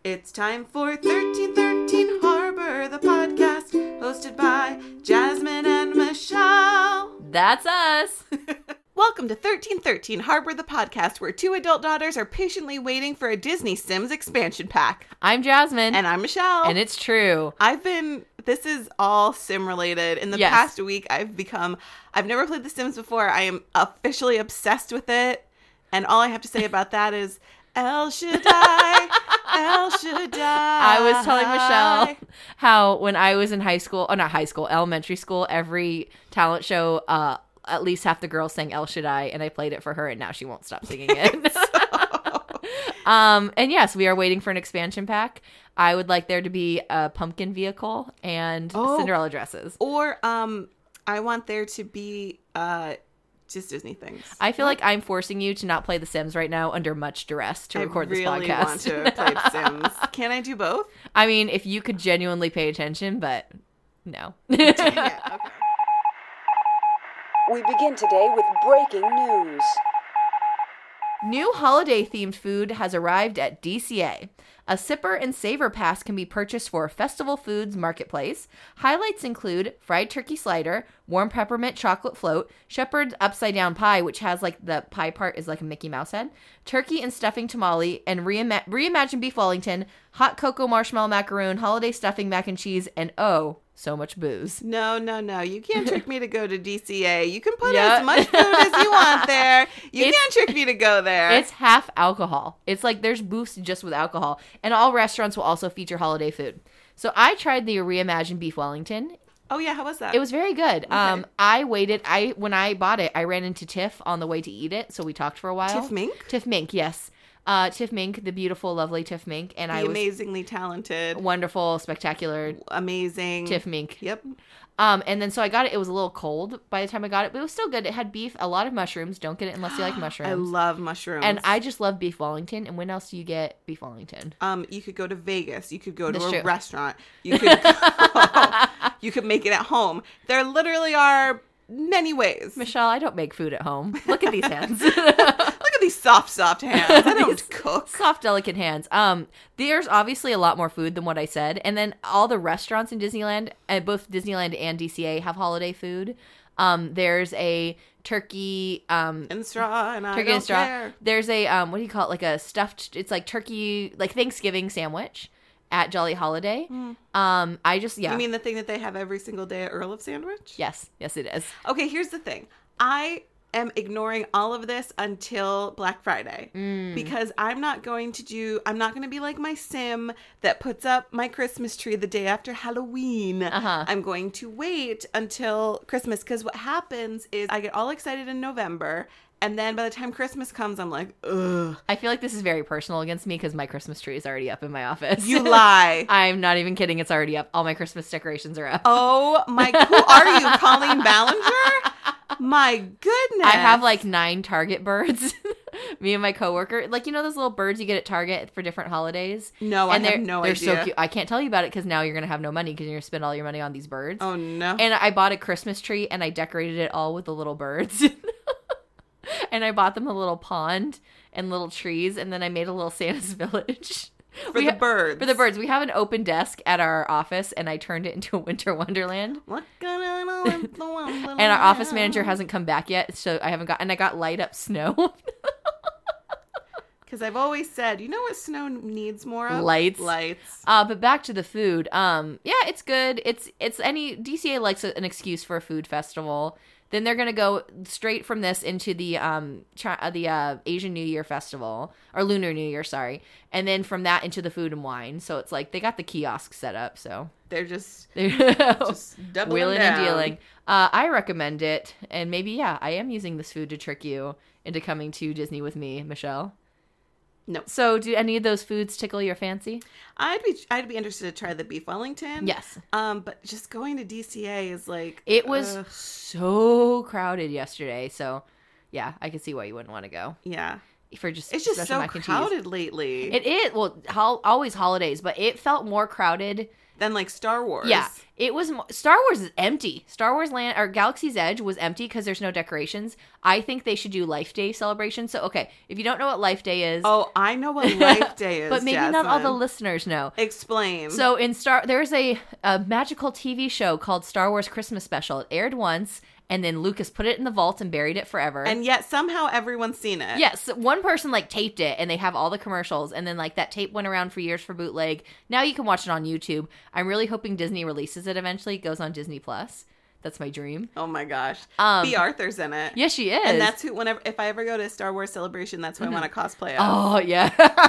It's time for 1313 Harbor, the podcast, hosted by Jasmine and Michelle. That's us. Welcome to 1313 Harbor, the podcast, where two adult daughters are patiently waiting for a Disney Sims expansion pack. I'm Jasmine. And I'm Michelle. And it's true. This is all sim related. In the past week, I've never played The Sims before. I am officially obsessed with it. And all I have to say about that is, El Shaddai, El Shaddai. I was telling Michelle how when I was in elementary school, every talent show, at least half the girls sang El Shaddai, and I played it for her, and now she won't stop singing it. And yes, we are waiting for an expansion pack. I would like there to be a pumpkin vehicle and Cinderella dresses. Or I want there to be just Disney things. I feel like I'm forcing you to not play The Sims right now under much duress to record this podcast. I really want to play The Sims. Can I do both? I mean, if you could genuinely pay attention, but no. Dang it. Okay. We begin today with breaking news. New holiday-themed food has arrived at DCA. A Sipper and Savor Pass can be purchased for Festival Foods Marketplace. Highlights include fried turkey slider, warm peppermint chocolate float, shepherd's upside-down pie, which has, like, the pie part is like a Mickey Mouse head, turkey and stuffing tamale, and reimagined beef Wellington, hot cocoa marshmallow macaroon, holiday stuffing mac and cheese, and so much booze. No. You can't trick me to go to DCA. You can put as much food as you want there. You can't trick me to go there. It's half alcohol. It's like there's booths just with alcohol. And all restaurants will also feature holiday food. So I tried the reimagined beef Wellington. Oh, yeah. How was that? It was very good. Okay. I waited. When I bought it, I ran into Tiff on the way to eat it. So we talked for a while. Tiff Mink? Tiff Mink, yes. Tiff Mink, the beautiful, lovely Tiff Mink. And the amazingly talented. Wonderful, spectacular. Amazing. Tiff Mink. Yep. And then so I got it. It was a little cold by the time I got it, but it was still good. It had beef, a lot of mushrooms. Don't get it unless you like mushrooms. I love mushrooms. And I just love beef Wellington. And when else do you get beef Wellington? You could go to Vegas. You could go to That's a true. restaurant. You could make it at home. There literally are many ways. Michelle, I don't make food at home. Look at these hands. Look at these soft hands. I don't cook. Soft, delicate hands. There's obviously a lot more food than what I said. And then all the restaurants in Disneyland, both Disneyland and DCA, have holiday food. There's a turkey and straw, and turkey I and straw. care. There's a what do you call it? Like a stuffed. It's like turkey, like Thanksgiving sandwich at Jolly Holiday. You mean the thing that they have every single day at Earl of Sandwich? Yes, it is. Okay, here's the thing. I am ignoring all of this until Black Friday because I'm not going to be like my sim that puts up my Christmas tree the day after Halloween. I'm going to wait until Christmas because what happens is I get all excited in November. And then by the time Christmas comes, I'm like, ugh. I feel like this is very personal against me because my Christmas tree is already up in my office. You lie. I'm not even kidding. It's already up. All my Christmas decorations are up. Oh my, who are you, Colleen Ballinger? My goodness. I have like 9 Target birds. Me and my coworker. Like, you know those little birds you get at Target for different holidays? No, I have no idea. They're so cute. I can't tell you about it because now you're going to have no money because you're going to spend all your money on these birds. Oh, no. And I bought a Christmas tree and I decorated it all with the little birds. And I bought them a little pond and little trees, and then I made a little Santa's village. For the birds. For the birds. We have an open desk at our office, and I turned it into a winter wonderland. And our office manager hasn't come back yet, so I haven't and I got light up snow. Because I've always said, you know what snow needs more of? Lights. But back to the food. Yeah, it's good. DCA likes an excuse for a food festival. Then they're going to go straight from this into the Asian New Year festival, or Lunar New Year, sorry. And then from that into the food and wine. So it's like they got the kiosk set up, so. They're just doubling wheeling down. and dealing. I recommend it. And maybe, I am using this food to trick you into coming to Disney with me, Michelle. No. So do any of those foods tickle your fancy? I'd be interested to try the beef Wellington. Yes. But just going to DCA is like it was so crowded yesterday. So yeah, I can see why you wouldn't want to go. Yeah. It's just so crowded lately. It is. Well, always holidays, but it felt more crowded than like Star Wars. Yeah, it was. Star Wars is empty. Star Wars Land or Galaxy's Edge was empty because there's no decorations. I think they should do Life Day celebration. So, okay, if you don't know what Life Day is, Oh, I know what Life Day is, but maybe not all the Jasmine. listeners know. Explain. So there's a magical TV show called Star Wars Christmas Special. It aired once, and then Lucas put it in the vault and buried it forever. and yet somehow everyone's seen it. yes, one person like taped it, and they have all the commercials, and then like that tape went around for years for bootleg. Now you can watch it on YouTube. I'm really hoping Disney releases it eventually. It goes on Disney Plus. That's my dream. Oh my gosh. B. Arthur's in it. Yes, she is. And that's who, if I ever go to a Star Wars celebration, that's who I want to cosplay as. Oh yeah,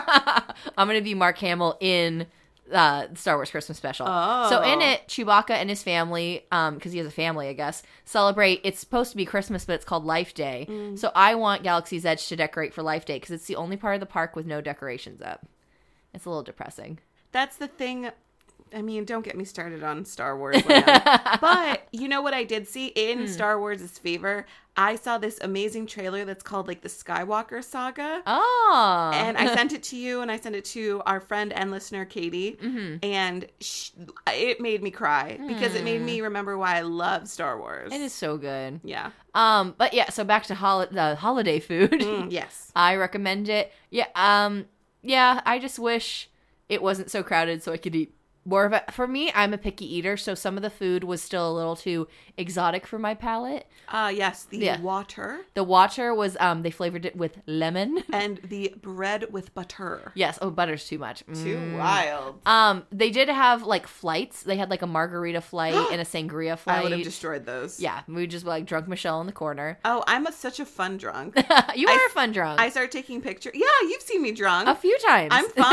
I'm gonna be Mark Hamill in Star Wars Christmas Special. Oh. So in it, Chewbacca and his family, because he has a family, I guess, celebrate. It's supposed to be Christmas, but it's called Life Day. So I want Galaxy's Edge to decorate for Life Day because it's the only part of the park with no decorations up. It's a little depressing. That's the thing. I mean, don't get me started on Star Wars Land. But you know what I did see in Star Wars' favor? I saw this amazing trailer that's called like the Skywalker Saga. Oh. And I sent it to you, and I sent it to our friend and listener, Katie. And it made me cry because it made me remember why I love Star Wars. It is so good. Yeah. But yeah, so back to the holiday food. Yes. I recommend it. Yeah. Yeah, I just wish it wasn't so crowded so I could eat more of it. For me, I'm a picky eater, so some of the food was still a little too exotic for my palate. Yes, the water The water was, they flavored it with lemon. and the bread with butter. Yes. Oh, butter's too much. Too wild. They did have, like, flights. They had, like, a margarita flight and a sangria flight. I would have destroyed those. Yeah, we just, like, drunk Michelle in the corner. Oh, I'm such a fun drunk. You are a fun drunk. I start taking pictures. Yeah, you've seen me drunk. a few times. I'm fun.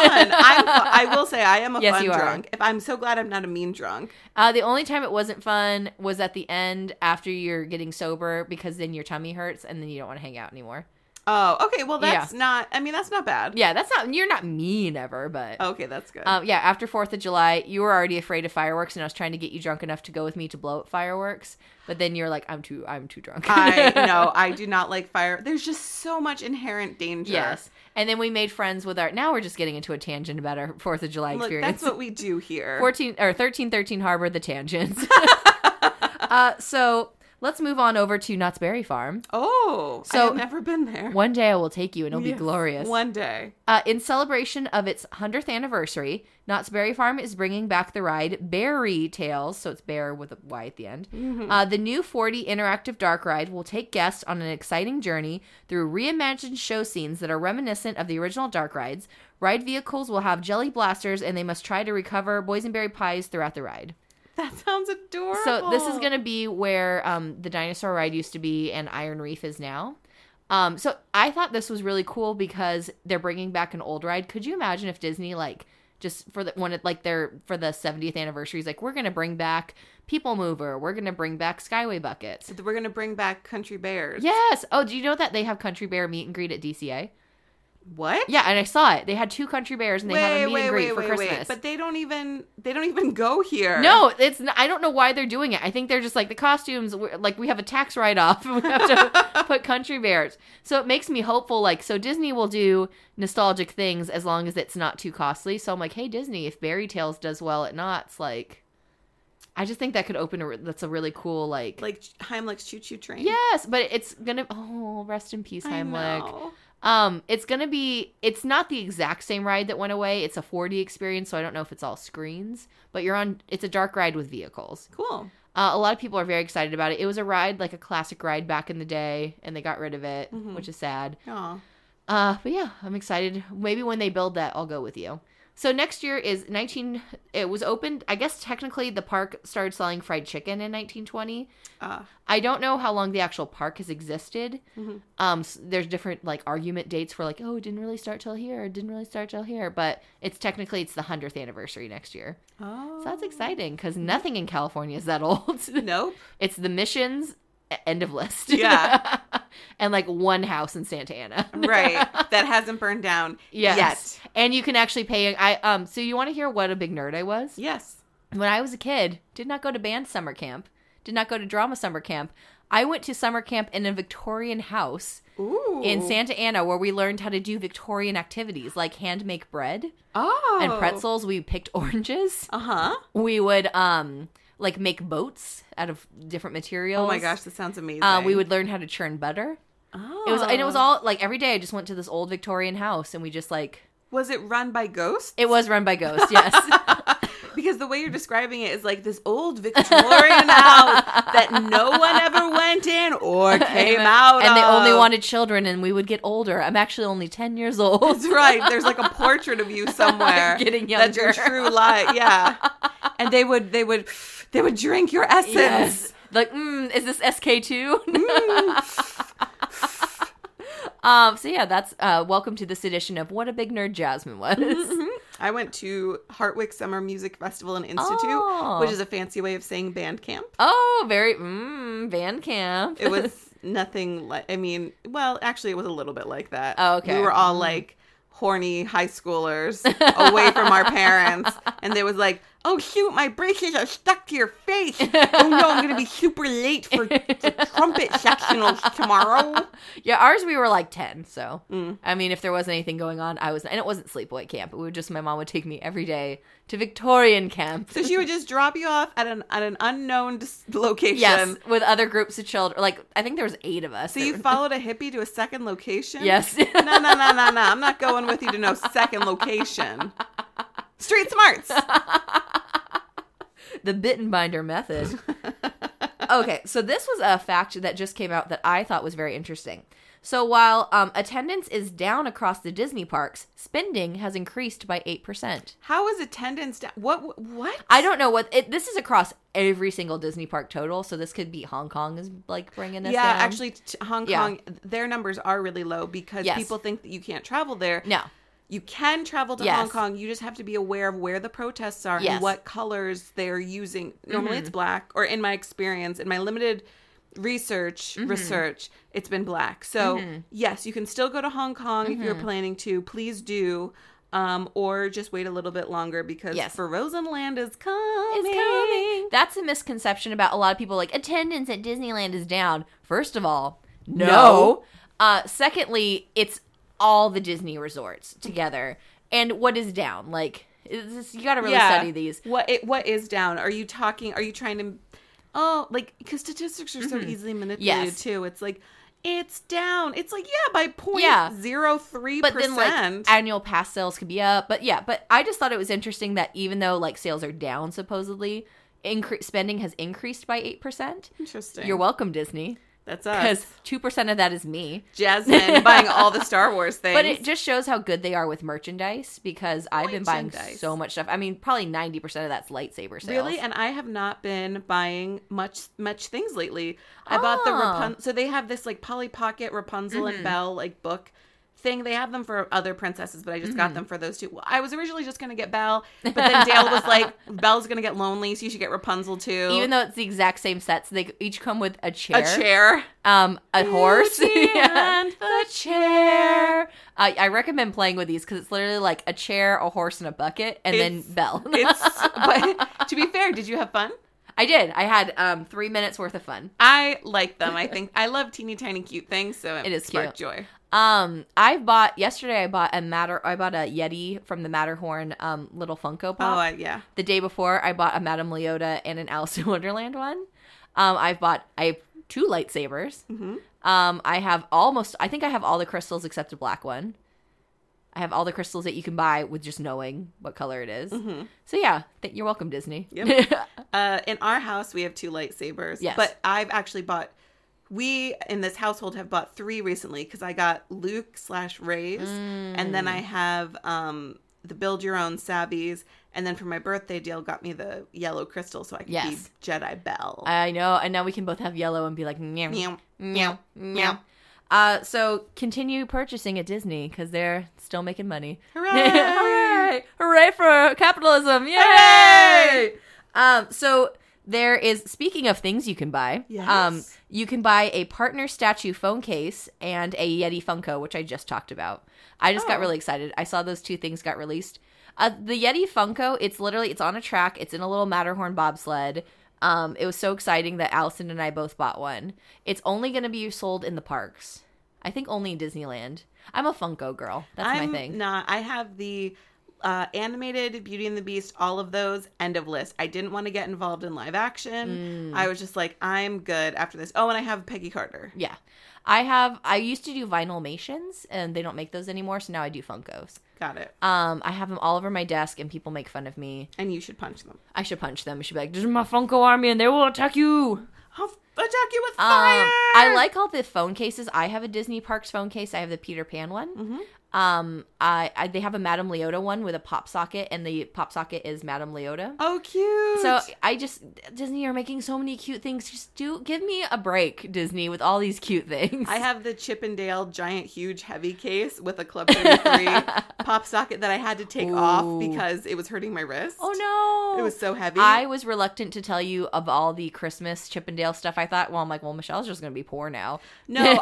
I will say I am a Yes, fun you are. drunk. I'm so glad I'm not a mean drunk. The only time it wasn't fun was at the end after you're getting sober because then your tummy hurts and then you don't want to hang out anymore. Oh, okay. Well, that's not bad. Yeah, you're not mean ever, but. Okay, that's good. Yeah, after 4th of July, you were already afraid of fireworks, and I was trying to get you drunk enough to go with me to blow up fireworks. But then you're like, I'm too drunk. I do not like fire. There's just so much inherent danger. Yes. And then we made friends with now we're just getting into a tangent about our 4th of July Look, experience. that's what we do here. 1313 Harbor, the tangents. So let's move on over to Knott's Berry Farm. Oh, So- I've never been there. One day I will take you and it'll be Yes, glorious. One day. In celebration of its 100th anniversary, Knott's Berry Farm is bringing back the ride Berry Tales, so it's bear with a Y at the end. The new 4D interactive dark ride will take guests on an exciting journey through reimagined show scenes that are reminiscent of the original dark rides. Ride vehicles will have jelly blasters, and they must try to recover boysenberry pies throughout the ride. That sounds adorable. So this is going to be where the dinosaur ride used to be and Iron Reef is now. So I thought this was really cool because they're bringing back an old ride. Could you imagine if Disney just for the 70th anniversary is like, we're going to bring back People Mover, we're going to bring back Skyway Buckets. We're going to bring back Country Bears. Yes. Oh, do you know that they have Country Bear meet and greet at DCA? What? Yeah, and I saw it. They had 2 Country Bears and they have a meet and greet for Christmas. But they don't even go here. No, I don't know why they're doing it. I think they're just like the costumes, like we have a tax write-off. We have to put Country Bears. So it makes me hopeful. So Disney will do nostalgic things as long as it's not too costly. So I'm like, hey, Disney, if Berry Tales does well at Knott's, I just think that could that's a really cool, like Heimlich's Choo Choo Train. Yes, but it's gonna, rest in peace, Heimlich. It's not the exact same ride that went away. It's a 4D experience, so I don't know if it's all screens, but it's a dark ride with vehicles. Cool. A lot of people are very excited about it. It was a ride, like a classic ride back in the day, and they got rid of it, which is sad. Aw. But yeah, I'm excited. Maybe when they build that, I'll go with you. So next year is it was opened, I guess technically the park started selling fried chicken in 1920. I don't know how long the actual park has existed. There's different argument dates for it didn't really start till here, but it's the 100th anniversary next year. Oh. So that's exciting because nothing in California is that old. Nope. It's the Missions, end of list. Yeah. And one house in Santa Ana. Right. That hasn't burned down yet. And you can actually pay. So you want to hear what a big nerd I was? Yes. When I was a kid, did not go to band summer camp, did not go to drama summer camp. I went to summer camp in a Victorian house in Santa Ana where we learned how to do Victorian activities like hand make bread and pretzels. We picked oranges. We would like make boats out of different materials. Oh my gosh, that sounds amazing. We would learn how to churn butter. It was all like every day I just went to this old Victorian house and we just like. Was it run by ghosts? It was run by ghosts, yes. Because the way you're describing it is like this old Victorian house that no one ever went in or came out and they of. only wanted children, and we would get older. I'm actually only 10 years old. That's right. There's like a portrait of you somewhere. Getting younger. That's your true light. Yeah. And they would drink your essence. Yes. Like, is this SK2? So yeah, that's welcome to this edition of What a Big Nerd Jasmine Was. I went to Hartwick Summer Music Festival and Institute, which is a fancy way of saying band camp. Oh, very band camp. It was nothing like, I mean, well, actually it was a little bit like that. Oh, okay. We were all like horny high schoolers away from our parents, and they was like, oh shoot, my braces are stuck to your face. Oh no, I'm gonna be super late for trumpet sectionals tomorrow. Yeah, ours we were like 10, so I mean, if there was anything going on, and it wasn't sleepaway camp. It would just, my mom would take me every day to Victorian camp. So she would just drop you off at an unknown location. Yes, with other groups of children. Like, I think there was 8 of us. So you followed a hippie to a second location? Yes. No. I'm not going with you to no second location. Street smarts. The Bittenbinder method. Okay, so this was a fact that just came out that I thought was very interesting. So while attendance is down across the Disney parks, spending has increased by 8%. How is attendance down? What? I don't know what this is across every single Disney park total. So this could be Hong Kong is like bringing this down. Yeah, actually, Hong Kong, their numbers are really low because people think that you can't travel there. No. You can travel to Hong Kong. You just have to be aware of where the protests are and what colors they're using. Normally it's black, or in my experience, in my limited research, it's been black. So yes, you can still go to Hong Kong if you're planning to. Please do. Or just wait a little bit longer because Frozen Land is coming. It's coming. That's a misconception about a lot of people. Like, attendance at Disneyland is down. First of all, no. Secondly, it's all the Disney resorts together. And what is down? Like, you got to really study these. What is down? Are you trying to... Oh, like, because statistics are so easily manipulated, too. It's like, it's down. It's like, by 0.03%. But then, like, annual pass sales could be up. But I just thought it was interesting that even though, like, sales are down, supposedly, spending has increased by 8%. Interesting. You're welcome, Disney. That's us. Because 2% of that is me. Jasmine buying all the Star Wars things. But it just shows how good they are with merchandise, because I've been buying so much stuff. I mean, probably 90% of that's lightsaber sales. Really? And I have not been buying much things lately. I bought the Rapunzel. So they have this like Polly Pocket Rapunzel and Belle like book thing. They have them for other princesses, but I just got them for those two. Well, I was originally just going to get Belle, but then Dale was like, Belle's going to get lonely, so you should get Rapunzel too. Even though it's the exact same sets, they each come with a chair. A horse. And the chair. I recommend playing with these because it's literally like a chair, a horse, and a bucket, and then Belle. But to be fair, did you have fun? I did. I had 3 minutes worth of fun. I like them. I think I love teeny tiny cute things, so it is sparked cute. joy. Yesterday I bought a Yeti from the Matterhorn little Funko Pop. Oh, yeah. The day before I bought a Madame Leota and an Alice in Wonderland one. I have 2 lightsabers. I think I have all the crystals except a black one. I have all the crystals that you can buy with just knowing what color it is. So yeah, you're welcome, Disney. Yep. In our house, we have 2 lightsabers. Yes. But I've actually we in this household have bought 3 recently because I got Luke/Rey's. And then I have the Build Your Own Sabbies. And then for my birthday, Dale got me the yellow crystal so I could be Jedi Belle. I know. And now we can both have yellow and be like, meow, meow, meow, meow. So continue purchasing at Disney because they're still making money. Hooray! Hooray! Hooray for capitalism! Yay! So there is, speaking of things you can buy, you can buy a partner statue phone case and a Yeti Funko, which I just talked about. I just got really excited. I saw those 2 things got released. The Yeti Funko, it's on a track. It's in a little Matterhorn bobsled. It was so exciting that Allison and I both bought one. It's only going to be sold in the parks. I think only in Disneyland. I'm a Funko girl. That's my thing. I have the animated Beauty and the Beast, all of those, end of list. I didn't want to get involved in live action. I was just like, I'm good after this. Oh, and I have Peggy Carter. Yeah. I used to do Vinylmations, and they don't make those anymore, so now I do Funkos. Got it. I have them all over my desk, and people make fun of me. And you should punch them. I should punch them. I should be like, this is my Funko army, and they will attack you. I'll attack you with fire! I like all the phone cases. I have a Disney Parks phone case. I have the Peter Pan one. Mm-hmm. They have a Madame Leota one with a pop socket, and the pop socket is Madame Leota. Oh, cute! So Disney are making so many cute things. Just give me a break, Disney, with all these cute things. I have the Chip and Dale giant, huge, heavy case with a Club 33 pop socket that I had to take off because it was hurting my wrist. Oh no! It was so heavy. I was reluctant to tell you of all the Christmas Chip and Dale stuff. I thought, well, Michelle's just gonna be poor now. No,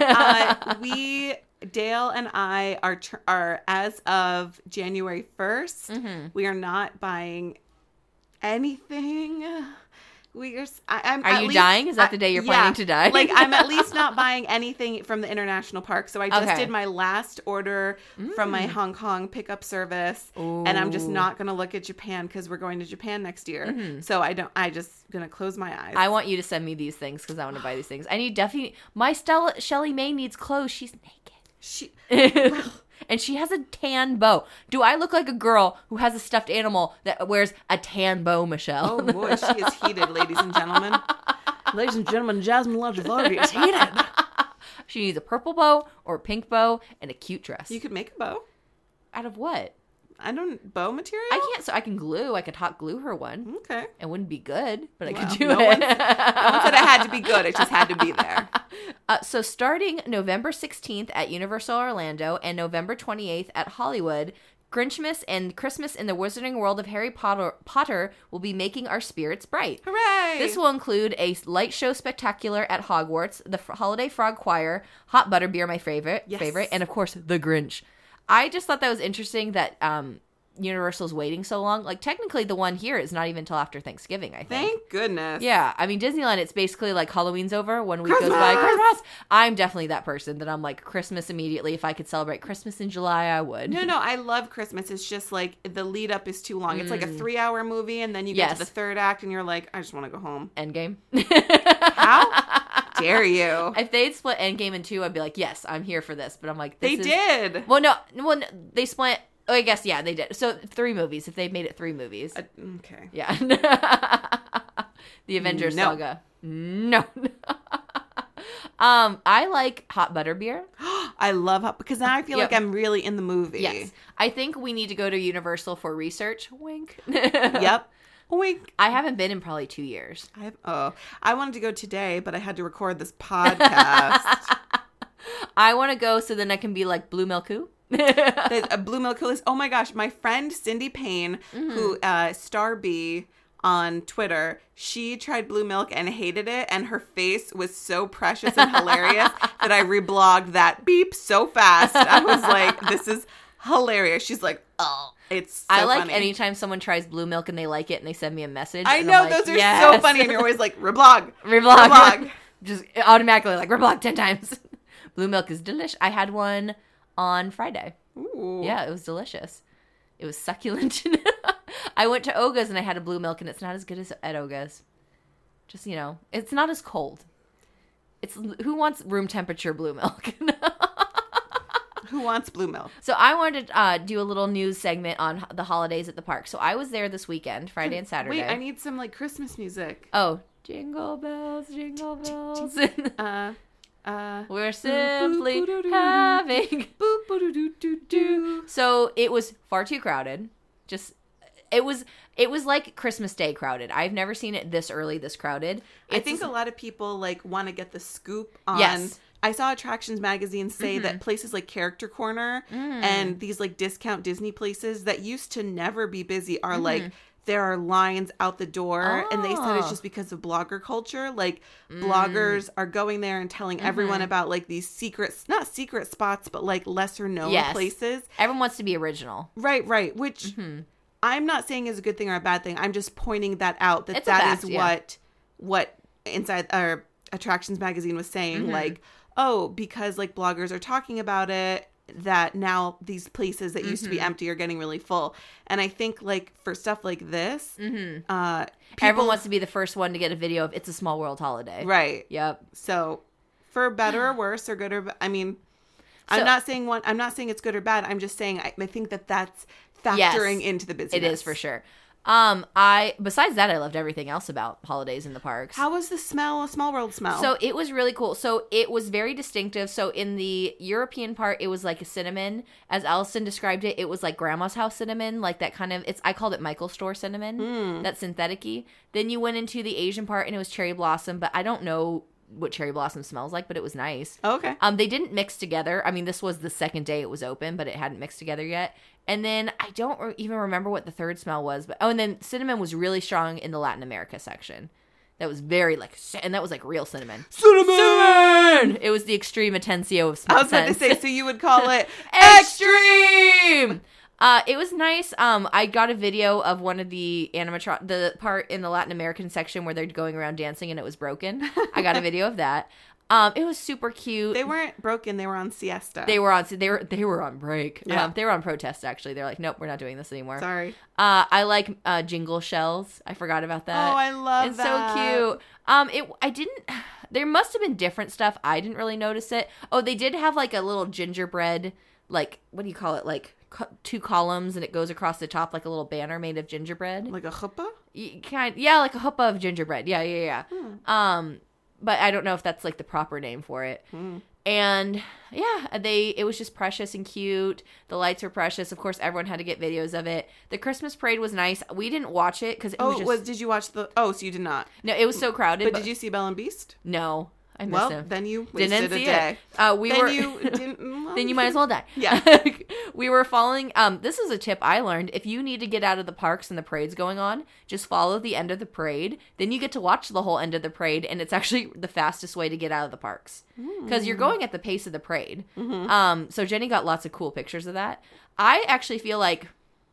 Dale and I are as of January 1st, we are not buying anything. Are you dying? Is that the day you're planning to die? Like, I'm at least not buying anything from the international park. So I just did my last order from my Hong Kong pickup service. Ooh. And I'm just not going to look at Japan because we're going to Japan next year. So I just going to close my eyes. I want you to send me these things because I want to buy these things. I need my Shelly May needs clothes. She's naked. And she has a tan bow. Do I look like a girl who has a stuffed animal that wears a tan bow, Michelle? Oh boy, she is heated, ladies and gentlemen. Ladies and gentlemen, Jasmine Lajavari is heated. She needs a purple bow or a pink bow and a cute dress. You could make a bow. Out of what? Bow material? I can't, so I can glue. I could hot glue her one. Okay. It wouldn't be good, but I could do no it. One said it had to be good. It just had to be there. So starting November 16th at Universal Orlando and November 28th at Hollywood, Grinchmas and Christmas in the Wizarding World of Harry Potter will be making our spirits bright. Hooray! This will include a light show spectacular at Hogwarts, the Holiday Frog Choir, Hot Butterbeer, my favorite, and of course, The Grinch. I just thought that was interesting that Universal's waiting so long. Like, technically, the one here is not even until after Thanksgiving, I think. Thank goodness. Yeah. I mean, Disneyland, it's basically like Halloween's over. 1 week goes by. Christmas! I'm definitely that person that I'm like, Christmas immediately. If I could celebrate Christmas in July, I would. No, I love Christmas. It's just like the lead up is too long. It's like a 3-hour movie, and then you get to the third act, and you're like, I just want to go home. Endgame. How dare you? If they'd split Endgame in 2, I'd be like, yes, I'm here for this. But I'm like, they did. Well, no, they split. Oh, I guess, yeah, they did. So 3 movies, if they made it 3 movies. Okay. Yeah. The Avengers Saga. No. I like Hot Butterbeer. I love hot, because now I feel like I'm really in the movie. Yes. I think we need to go to Universal for research. Wink. Yep. Wink. I haven't been in probably 2 years. I wanted to go today, but I had to record this podcast. I want to go so then I can be like Blue Milku. A Blue Milk Coolest. Oh my gosh, my friend Cindy Payne, who Starby on Twitter, she tried Blue Milk and hated it, and her face was so precious and hilarious that I reblogged that beep so fast. I was like, this is hilarious. She's like, oh, it's so I like funny. Anytime someone tries Blue Milk and they like it and they send me a message. I and know, I'm like, those are so funny, and you're always like, reblog. Just automatically like, reblog 10 times. Blue Milk is delish. I had one on Friday. Ooh. Yeah, it was delicious. It was succulent. I went to Oga's and I had a Blue Milk, and it's not as good as at Oga's. Just, it's not as cold. Who wants room temperature Blue Milk? Who wants Blue Milk? So I wanted to do a little news segment on the holidays at the park. So I was there this weekend, Friday and Saturday. Wait, I need some Christmas music. Oh, jingle bells, jingle bells. We're simply having. So it was far too crowded. It was like Christmas Day crowded. I've never seen it this early, this crowded. I think a lot of people want to get the scoop on. Yes. I saw Attractions Magazine say that places like Character Corner and these discount Disney places that used to never be busy are there are lines out the door, and they said it's just because of blogger culture. Bloggers are going there and telling everyone about these not secret spots, but lesser known places. Everyone wants to be original. Right. Which I'm not saying is a good thing or a bad thing. I'm just pointing that out, that is what Inside or Attractions Magazine was saying, like, oh, because like bloggers are talking about it, that now these places that used to be empty are getting really full. And I think like for stuff like this, Everyone wants to be the first one to get a video of It's a Small World holiday. right? Yep. So for better or worse or good or I mean, I'm not saying it's good or bad. I'm just saying I think that's factoring into the business. It is for sure. Besides that, I loved everything else about holidays in the parks. How was the smell? A Small World smell? So it was really cool. So it was very distinctive. So in the European part, it was like a cinnamon. As Allison described it, it was like grandma's house cinnamon, like that kind of, I called it Michael's store cinnamon. That's synthetic-y. Then you went into the Asian part and it was cherry blossom, but I don't know what cherry blossom smells like, but it was nice. Okay. They didn't mix together. I mean, this was the second day it was open, but it hadn't mixed together yet. And then I don't even remember what the third smell was, but and then cinnamon was really strong in the Latin America section. That was very and that was like real cinnamon. Cinnamon! It was the extreme Atencio of scents. I was about to say, so you would call it extreme. It was nice. I got a video of one of the the part in the Latin American section where they're going around dancing and it was broken. I got a video of that. It was super cute. They weren't broken. They were on siesta. They were on break. Yeah. They were on protest, actually. They're like, nope, we're not doing this anymore. Sorry. I like jingle shells. I forgot about that. Oh, I love that. It's so cute. There must have been different stuff. I didn't really notice it. Oh, they did have like a little gingerbread, like, what do you call it? Like 2 columns and it goes across the top like a little banner made of gingerbread. Like a chuppah? Yeah, like a chuppah of gingerbread. Yeah. But I don't know if that's like the proper name for it. And yeah, it was just precious and cute. The lights were precious. Of course, everyone had to get videos of it. The Christmas parade was nice. We didn't watch it because did you watch so you did not? No, it was so crowded. But did you see Belle and Beast? No. I missed him. Well, then you wasted Didn't see a day. Then you might as well die. Yeah. We were following, this is a tip I learned. If you need to get out of the parks and the parade's going on, just follow the end of the parade. Then you get to watch the whole end of the parade, and it's actually the fastest way to get out of the parks. Because you're going at the pace of the parade. So Jenny got lots of cool pictures of that. I actually feel like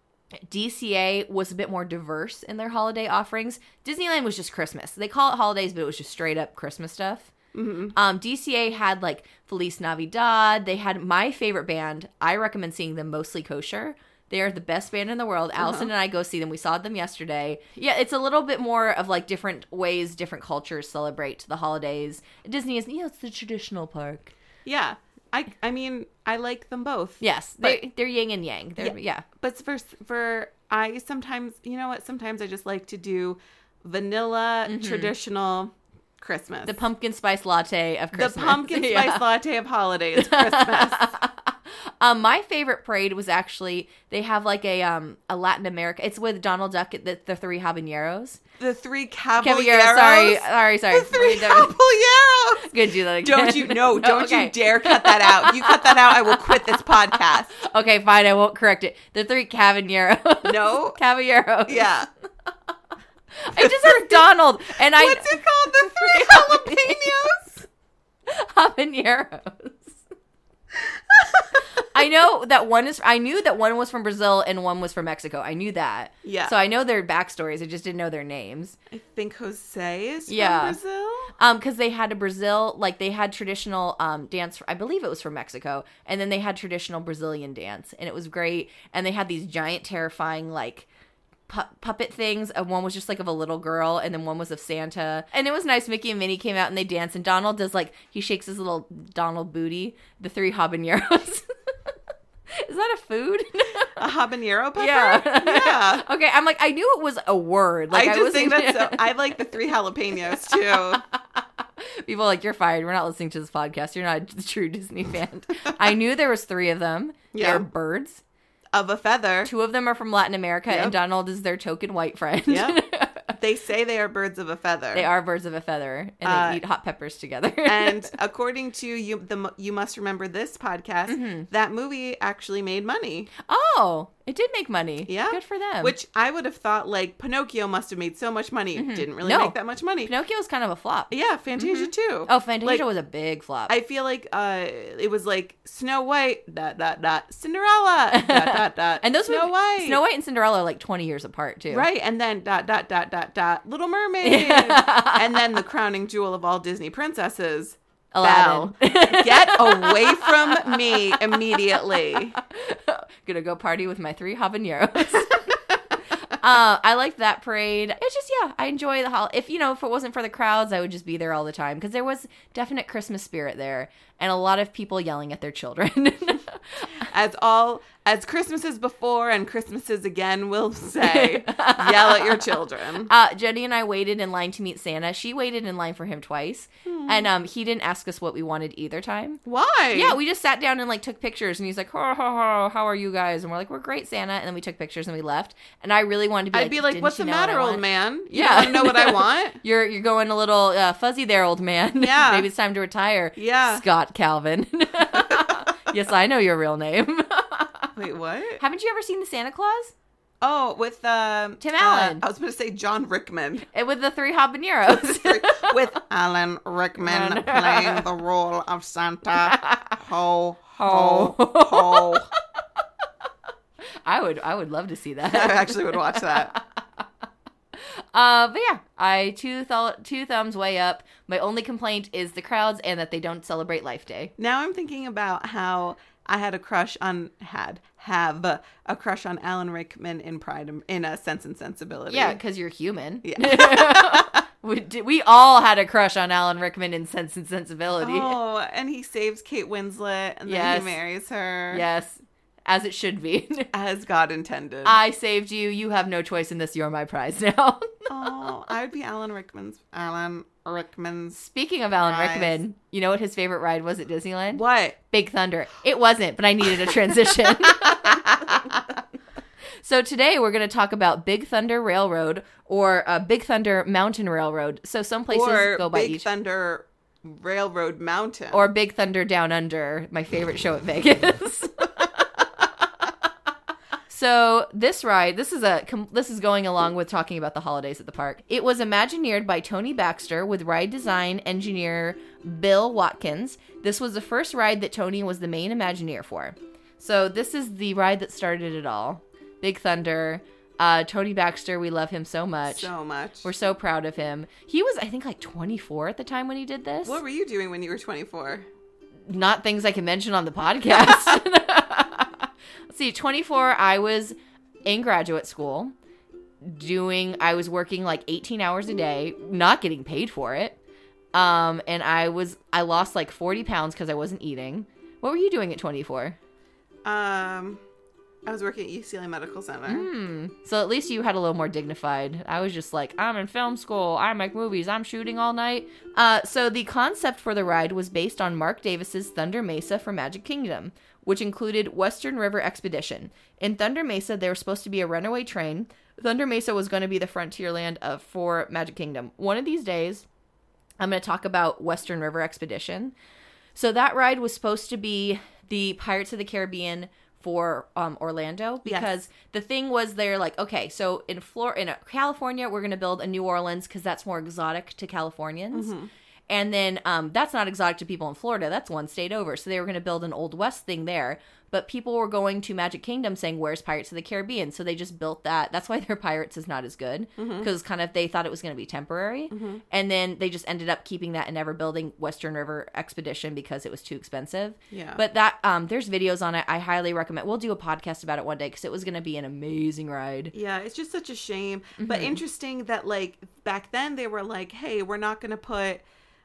DCA was a bit more diverse in their holiday offerings. Disneyland was just Christmas. They call it holidays, but it was just straight up Christmas stuff. DCA had like Feliz Navidad. They had my favorite band. I recommend seeing them, Mostly Kosher. They are the best band in the world. Allison and I go see them. We saw them yesterday. Yeah, it's a little bit more of like different ways different cultures celebrate the holidays. Disney is, it's the traditional park. Yeah. I mean, I like them both. Yes, they're yin and yang. Yeah. But I sometimes, you know what? Sometimes I just like to do vanilla traditional Christmas. The pumpkin spice latte of Christmas. The pumpkin spice latte of holidays Christmas. My favorite parade was actually, they have like a Latin America. It's with Donald Duck, the 3 habaneros. The 3 caballeros. Sorry. The 3 caballeros. Good, do that again. Don't you dare cut that out. You cut that out, I will quit this podcast. Okay, fine, I won't correct it. The 3 caballeros. No. Caballeros. Yeah. I just heard Donald, and What's it called? The 3 jalapenos? Habaneros. I knew that one was from Brazil and one was from Mexico. I knew that. Yeah. So I know their backstories. I just didn't know their names. I think Jose is from Brazil. Because they had they had traditional dance. I believe it was from Mexico, and then they had traditional Brazilian dance, and it was great. And they had these giant, terrifying puppet things. One was just like of a little girl, and then one was of Santa, and it was nice. Mickey and Minnie came out and they danced, and Donald does he shakes his little Donald booty. The 3 habaneros. Is that a food? A habanero pepper? Yeah. Okay, I'm like, I knew it was a word. I just think that's so. I like the 3 jalapenos too. People are like, you're fired. We're not listening to this podcast. You're not a true Disney fan. I knew there was 3 of them. Yeah. They're birds. Of a feather. 2 of them are from Latin America, and Donald is their token white friend. Yeah. They say they are birds of a feather. They are birds of a feather, and they eat hot peppers together. And according to You Must Remember This podcast, that movie actually made money. Oh, It did make money. Yeah. Good for them. Which I would have thought, like, Pinocchio must have made so much money. Didn't really No. make that much money. Pinocchio's kind of a flop. Yeah, Fantasia too. Oh, Fantasia Like, was a big flop. I feel like it was like Snow White, ... Cinderella, ... and those Snow White. Snow White and Cinderella are like 20 years apart, too. Right, and then ... Little Mermaid. And then the crowning jewel of all Disney princesses, Aladdin. Belle. Get away from me immediately. Gonna go party with my 3 habaneros. I liked that parade. It's just, I enjoy the holiday. If it wasn't for the crowds, I would just be there all the time because there was definite Christmas spirit there and a lot of people yelling at their children. As Christmases before and Christmases again will say, yell at your children. Jenny and I waited in line to meet Santa. She waited in line for him twice. And he didn't ask us what we wanted either time. Why? Yeah, we just sat down and like took pictures and he's like, ho, ho, ho, how are you guys? And we're like, we're great, Santa. And then we took pictures and we left. And I really wanted to be I'd be like, "Didn't what's you the know what matter, I old want?" man? You Yeah. want to know what I want? You're going a little fuzzy there, old man. Yeah. Maybe it's time to retire. Yeah. Scott Calvin. Yes, I know your real name. Wait, what? Haven't you ever seen the Santa Claus? Oh, with Tim Allen. I was going to say John Rickman. With the 3 habaneros. With Alan Rickman playing the role of Santa. Ho, ho, ho. I would love to see that. I actually would watch that. But yeah, I two thumbs way up. My only complaint is the crowds and that they don't celebrate Life Day. Now I'm thinking about how I had a crush on have a crush on Alan Rickman in Pride in a Sense and Sensibility. Yeah, because you're human. Yeah. We all had a crush on Alan Rickman in Sense and Sensibility. Oh, and he saves Kate Winslet and then Yes. he marries her. Yes, as it should be. As God intended. I saved you. You have no choice in this. You're my prize now. Oh, I would be Alan Rickman's. Speaking of Alan Prize. Rickman, you know what his favorite ride was at Disneyland? What? Big Thunder. It wasn't, but I needed a transition. So today we're going to talk about Big Thunder Railroad or Big Thunder Mountain Railroad. So some places Or go by Big each. Railroad Railroad Mountain. Or Big Thunder Down Under, my favorite show at Vegas. So this ride, this is going along with talking about the holidays at the park. It was Imagineered by Tony Baxter with ride design engineer Bill Watkins. This was the first ride that Tony was the main Imagineer for. So this is the ride that started it all. Big Thunder. Tony Baxter, we love him so much. So much. We're so proud of him. He was, I think, like 24 at the time when he did this. What were you doing when you were 24? Not things I can mention on the podcast. Let's see, 24, I was in graduate school I was working like 18 hours a day, not getting paid for it. And I lost like 40 pounds because I wasn't eating. What were you doing at 24? I was working at UCLA Medical Center. So at least you had a little more dignified. I was just like, I'm in film school. I make movies. I'm shooting all night. So the concept for the ride was based on Mark Davis's Thunder Mesa for Magic Kingdom, which included Western River Expedition. In Thunder Mesa, there was supposed to be a runaway train. Thunder Mesa was going to be the frontierland for Magic Kingdom. One of these days, I'm going to talk about Western River Expedition. So that ride was supposed to be the Pirates of the Caribbean for Orlando, because the thing was they're like, okay, so in California, we're going to build a New Orleans because that's more exotic to Californians. Mm-hmm. And then that's not exotic to people in Florida. That's one state over. So they were going to build an Old West thing there. But people were going to Magic Kingdom saying, where's Pirates of the Caribbean? So they just built that. That's why their Pirates is not as good. Because they thought it was going to be temporary. Mm-hmm. And then they just ended up keeping that and never building Western River Expedition because it was too expensive. Yeah. But that there's videos on it. I highly recommend. We'll do a podcast about it one day because it was going to be an amazing ride. Yeah, it's just such a shame. Mm-hmm. But interesting that like back then they were like, hey, we're not going to put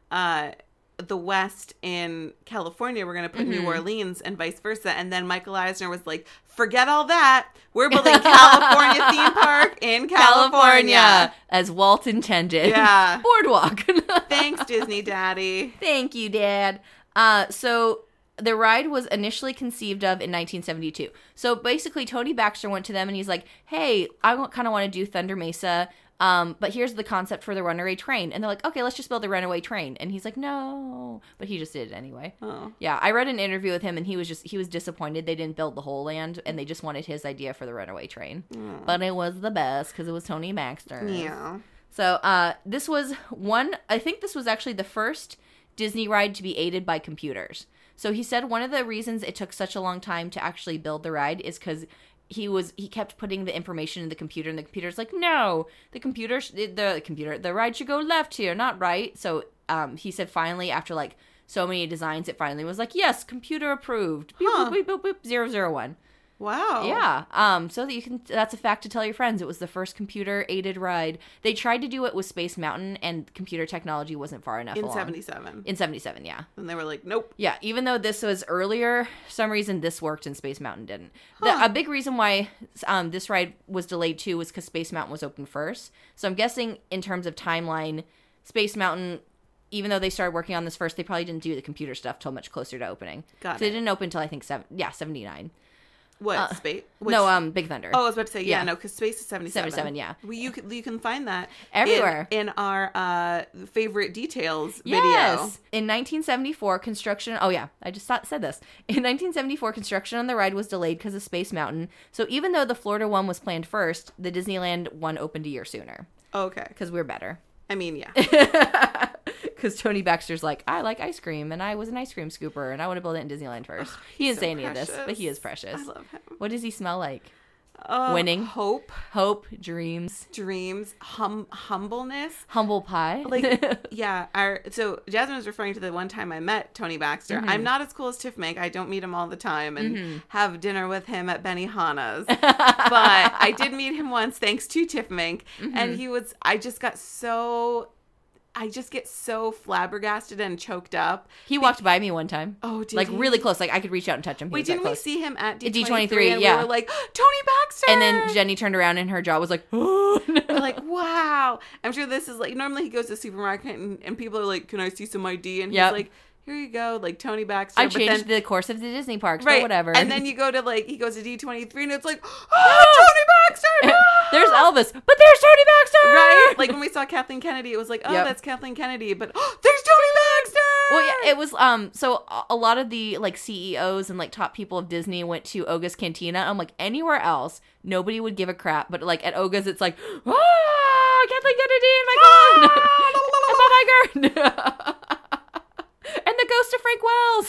the West in California, we're going to put New Orleans and vice versa. And then Michael Eisner was like, forget all that. We're building California theme park in California. As Walt intended. Yeah. Boardwalk. Thanks, Disney Daddy. Thank you, Dad. So The ride was initially conceived of in 1972. So basically, Tony Baxter went to them and he's like, hey, I kind of want to do Thunder Mesa, but here's the concept for the Runaway Train. And they're like, okay, let's just build the Runaway Train. And he's like, no. But he just did it anyway. Oh. Yeah, I read an interview with him and he was disappointed they didn't build the whole land and they just wanted his idea for the Runaway Train. But it was the best because it was Tony Baxter. Yeah. So this was I think this was actually the first Disney ride to be aided by computers. So he said one of the reasons it took such a long time to actually build the ride is because he kept putting the information in the computer and the computer's like, no, the ride should go left here, not right. So he said finally after like so many designs, it finally was like, yes, computer approved. Beep, boop, boop, boop, boop, 001. Wow. Yeah. So that that's a fact to tell your friends. It was the first computer aided ride. They tried to do it with Space Mountain and computer technology wasn't far enough In along. 77. In 77, yeah. And they were like, nope. Yeah, even though this was earlier, for some reason this worked and Space Mountain didn't. A big reason why this ride was delayed too was because Space Mountain was open first. So I'm guessing in terms of timeline, Space Mountain, even though they started working on this first, they probably didn't do the computer stuff till much closer to opening. Got So it. it didn't open until I think 79. What, Space? No, Big Thunder. Oh, I was about to say, Yeah. no, because Space is 77. 77, yeah. Well, you can find that Everywhere. in our favorite details Yes. video. In 1974, construction... Oh, yeah. I just said this. In 1974, construction on the ride was delayed because of Space Mountain. So even though the Florida one was planned first, the Disneyland one opened a year sooner. Okay. Because we're better. I mean, yeah. Because Tony Baxter's like, I like ice cream, and I was an ice cream scooper, and I want to build it in Disneyland first. He didn't so say any of this, precious. but he is precious. I love him. What does he smell like? Winning. Hope, Dreams. dreams, humbleness. Humble pie. Like, yeah. So Jasmine was referring to the one time I met Tony Baxter. Mm-hmm. I'm not as cool as Tiff Mink. I don't meet him all the time and have dinner with him at Benihana's. But I did meet him once thanks to Tiff Mink. Mm-hmm. And I just get so flabbergasted and choked up. He walked by me one time. Oh, did like he? really close. Like I could reach out and touch him. He Wait, was that didn't we close. see him at At D23? D23, and yeah. we were like, Tony Baxter! And then Jenny turned around and her jaw was like, oh, no. We're like, wow. I'm sure this is like, normally he goes to the supermarket and people are like, can I see some ID? And he's Yep. like, here you go, like Tony Baxter. I But changed then, the course of the Disney parks, right, but whatever. And then you go to like, he goes to D23 and it's like, oh, Tony Baxter! No! There's Elvis, but there's Tony Baxter! Right? Like when we saw Kathleen Kennedy, it was like, oh, Yep. that's Kathleen Kennedy, but there's Tony Baxter! Well, yeah, it was, so a lot of the, like, CEOs and, like, top people of Disney went to Oga's Cantina. I'm like, anywhere else, nobody would give a crap. But, like, at Oga's, it's like, Kathleen Kennedy and my God! And the ghost of Frank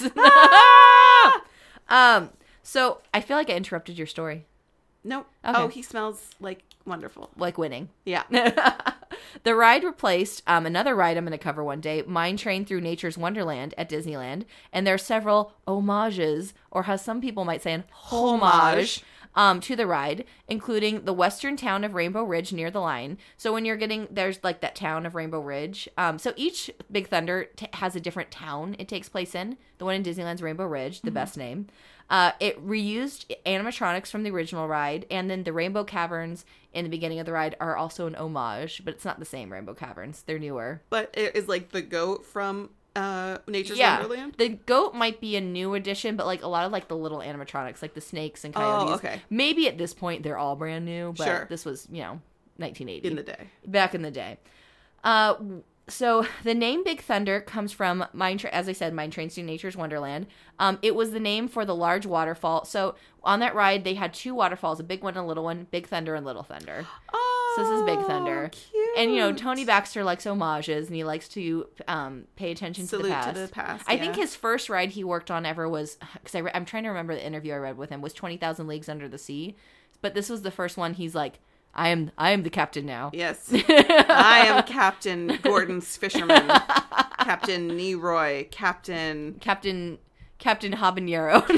Wells! So, I feel like I interrupted your story. Nope. Okay. Oh, he smells like wonderful. Like winning. Yeah. The ride replaced another ride I'm going to cover one day, Mine Train Through Nature's Wonderland at Disneyland. And there are several homages, or how some people might say an homage, to the ride, including the western town of Rainbow Ridge near the line. So when you're there's like that town of Rainbow Ridge. So each Big Thunder has a different town it takes place in. The one in Disneyland's Rainbow Ridge, the best name. It reused animatronics from the original ride, and then the Rainbow Caverns in the beginning of the ride are also an homage, but it's not the same Rainbow Caverns. They're newer. But it is like the goat from Nature's Yeah, Wonderland? the goat might be a new addition, but like a lot of like the little animatronics, like the snakes and coyotes. Oh, okay. Maybe at this point they're all brand new, but Sure. this was 1980 In the day. back in the day. So the name Big Thunder comes from as I said, Mine Train Through Nature's Wonderland. It was the name for the large waterfall. So on that ride, they had two waterfalls, a big one and a little one, Big Thunder and Little Thunder. Oh, So this is Big Thunder. Cute. And, Tony Baxter likes homages, and he likes to pay attention to the Salute past. to the past. I think yeah. his first ride he worked on ever was, because I'm trying to remember the interview I read with him, was 20,000 Leagues Under the Sea. But this was the first one he's like, I am the captain now. Yes. I am Captain Gordon's fisherman. Captain Neroy. Captain Habanero.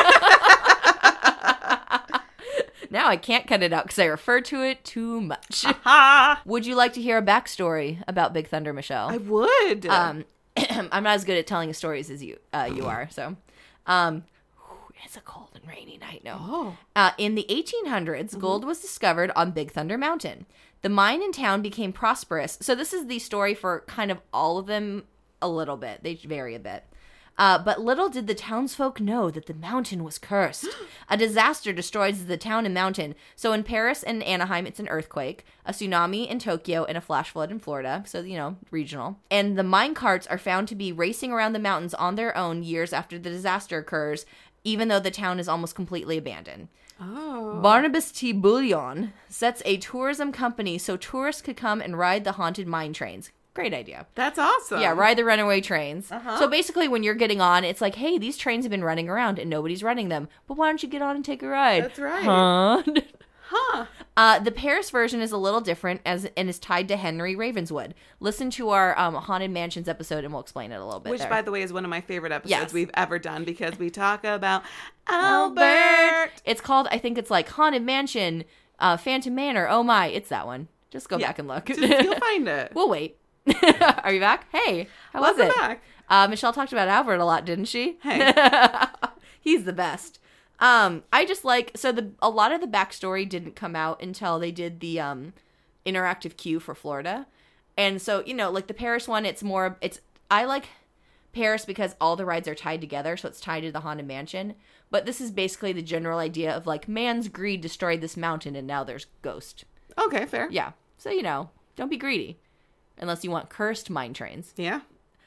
Now I can't cut it out because I refer to it too much. Would you like to hear a backstory about Big Thunder, Michelle? I would. I'm not as good at telling stories as you are. So, it's a cold and rainy night. No. In the 1800s, gold was discovered on Big Thunder Mountain. The mine in town became prosperous. So this is the story for kind of all of them a little bit. They vary a bit. But little did the townsfolk know that the mountain was cursed. A disaster destroys the town and mountain. So in Paris and Anaheim, it's an earthquake, a tsunami in Tokyo, and a flash flood in Florida. So, regional. And the mine carts are found to be racing around the mountains on their own years after the disaster occurs, even though the town is almost completely abandoned. Oh. Barnabas T. Bullion sets a tourism company so tourists could come and ride the haunted mine trains. Great idea. That's awesome. Yeah, ride the runaway trains. Uh-huh. So basically when you're getting on, it's like, hey, these trains have been running around and nobody's running them. But why don't you get on and take a ride? That's right. Huh? Huh. The Paris version is a little different and is tied to Henry Ravenswood. Listen to our Haunted Mansions episode and we'll explain it a little bit. Which, by the way, is one of my favorite episodes Yes. we've ever done because we talk about Albert. It's called, I think it's like Haunted Mansion, Phantom Manor. Oh my, it's that one. Just go back and look. You'll find it. We'll wait. Are you back? Hey, how was Welcome it? back. Michelle talked about Albert a lot, didn't she? Hey. He's the best. I just like, so a lot of the backstory didn't come out until they did the interactive queue for Florida. And so, like the Paris one, I like Paris because all the rides are tied together, so it's tied to the Haunted Mansion. But this is basically the general idea of like, man's greed destroyed this mountain and now there's ghost. Okay, fair. Yeah. So, don't be greedy. Unless you want cursed mine trains. Yeah.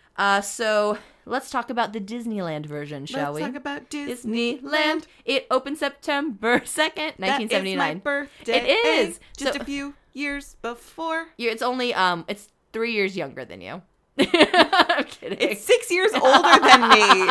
So let's talk about the Disneyland version, shall we? Let's talk about Disneyland. It opened September 2nd, 1979. That is my birthday. It is. Just So- a few years before. It's only, it's 3 years younger than you. I'm kidding. It's 6 years older than me.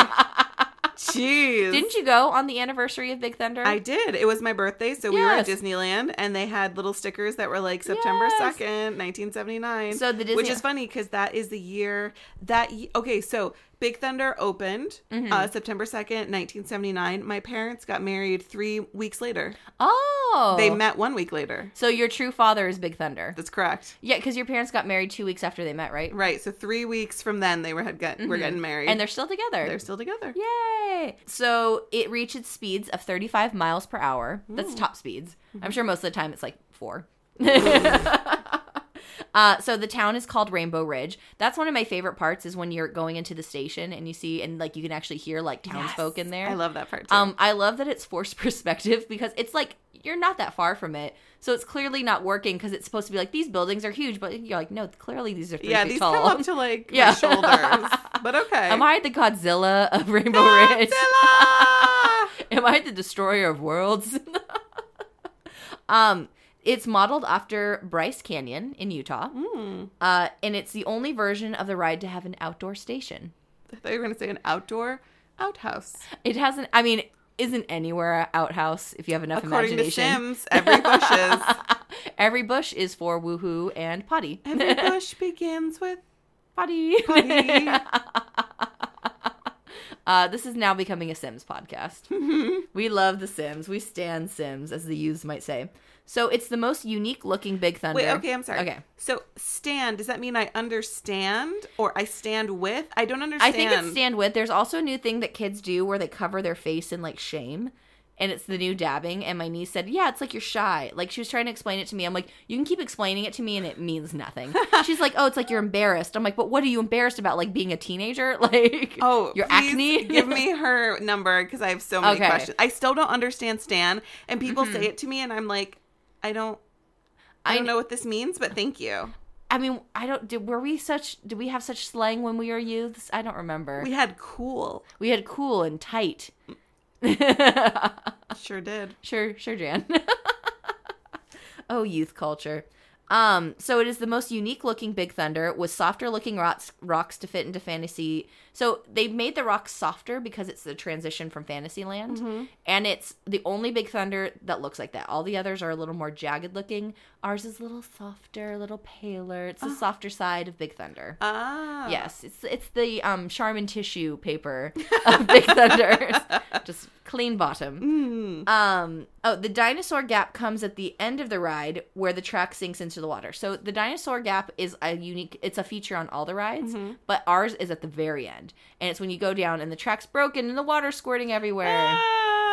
Jeez. Didn't you go on the anniversary of Big Thunder? I did. It was my birthday, so we were at Yes. Disneyland, and they had little stickers that were like September Yes. 2nd, 1979. So the Disney- Which is funny because that is the year that... Okay, so Big Thunder opened September 2nd, 1979. My parents got married 3 weeks later. Oh. They met 1 week later. So your true father is Big Thunder. That's correct. Yeah, because your parents got married 2 weeks after they met, right? Right, so 3 weeks from then they were getting married. And they're still together. They're still together. Yay! So it reaches speeds of 35 miles per hour. That's top speeds. I'm sure most of the time it's like 4. So the town is called Rainbow Ridge. That's one of my favorite parts is when you're going into the station and you see, and like you can actually hear like townsfolk in there. I love that part too. I love that it's forced perspective because it's like you're not that far from it. So it's clearly not working because it's supposed to be like these buildings are huge, but you're like, no, clearly these are 3 feet these tall. come up to like Yeah. my shoulders. But okay. Am I the Godzilla of Rainbow Ridge? Godzilla! Am I the destroyer of worlds? It's modeled after Bryce Canyon in Utah. And it's the only version of the ride to have an outdoor station. I thought you were going to say an outdoor outhouse. It hasn't, isn't anywhere an outhouse if you have enough According imagination. to Sims, every bush is. Every bush is for woohoo and potty. Every bush begins with Potty. potty. This is now becoming a Sims podcast. We love the Sims. We stan Sims, as the youths might say. So it's the most unique looking Big Thunder. Wait, okay, I'm sorry. Okay. So stand, does that mean I understand or I stand with? I don't understand. I think it's stand with. There's also a new thing that kids do where they cover their face in like shame. And it's the new dabbing. And my niece said, yeah, it's like you're shy. Like she was trying to explain it to me. I'm like, you can keep explaining it to me and it means nothing. She's like, oh, it's like you're embarrassed. I'm like, but what are you embarrassed about? Like being a teenager? Like, your please acne? Give me her number because I have so many Okay. questions. I still don't understand stan. And people say it to me and I'm like, I don't know what this means, but thank you. I mean, did we have such slang when we were youths? I don't remember. We had cool. We had cool and tight. Sure did. Sure, Jan. Oh, youth culture. So it is the most unique looking Big Thunder with softer looking rocks to fit into fantasy. So they made the rocks softer because it's the transition from Fantasyland. And it's the only Big Thunder that looks like that. All the others are a little more jagged looking. Ours is a little softer, a little paler. It's the softer side of Big Thunder. Ah. Yes, it's the Charmin tissue paper of Big Thunders. Just clean bottom. The dinosaur gap comes at the end of the ride where the track sinks into the water. So the dinosaur gap is it's a feature on all the rides, but ours is at the very end. And it's when you go down and the track's broken and the water's squirting everywhere.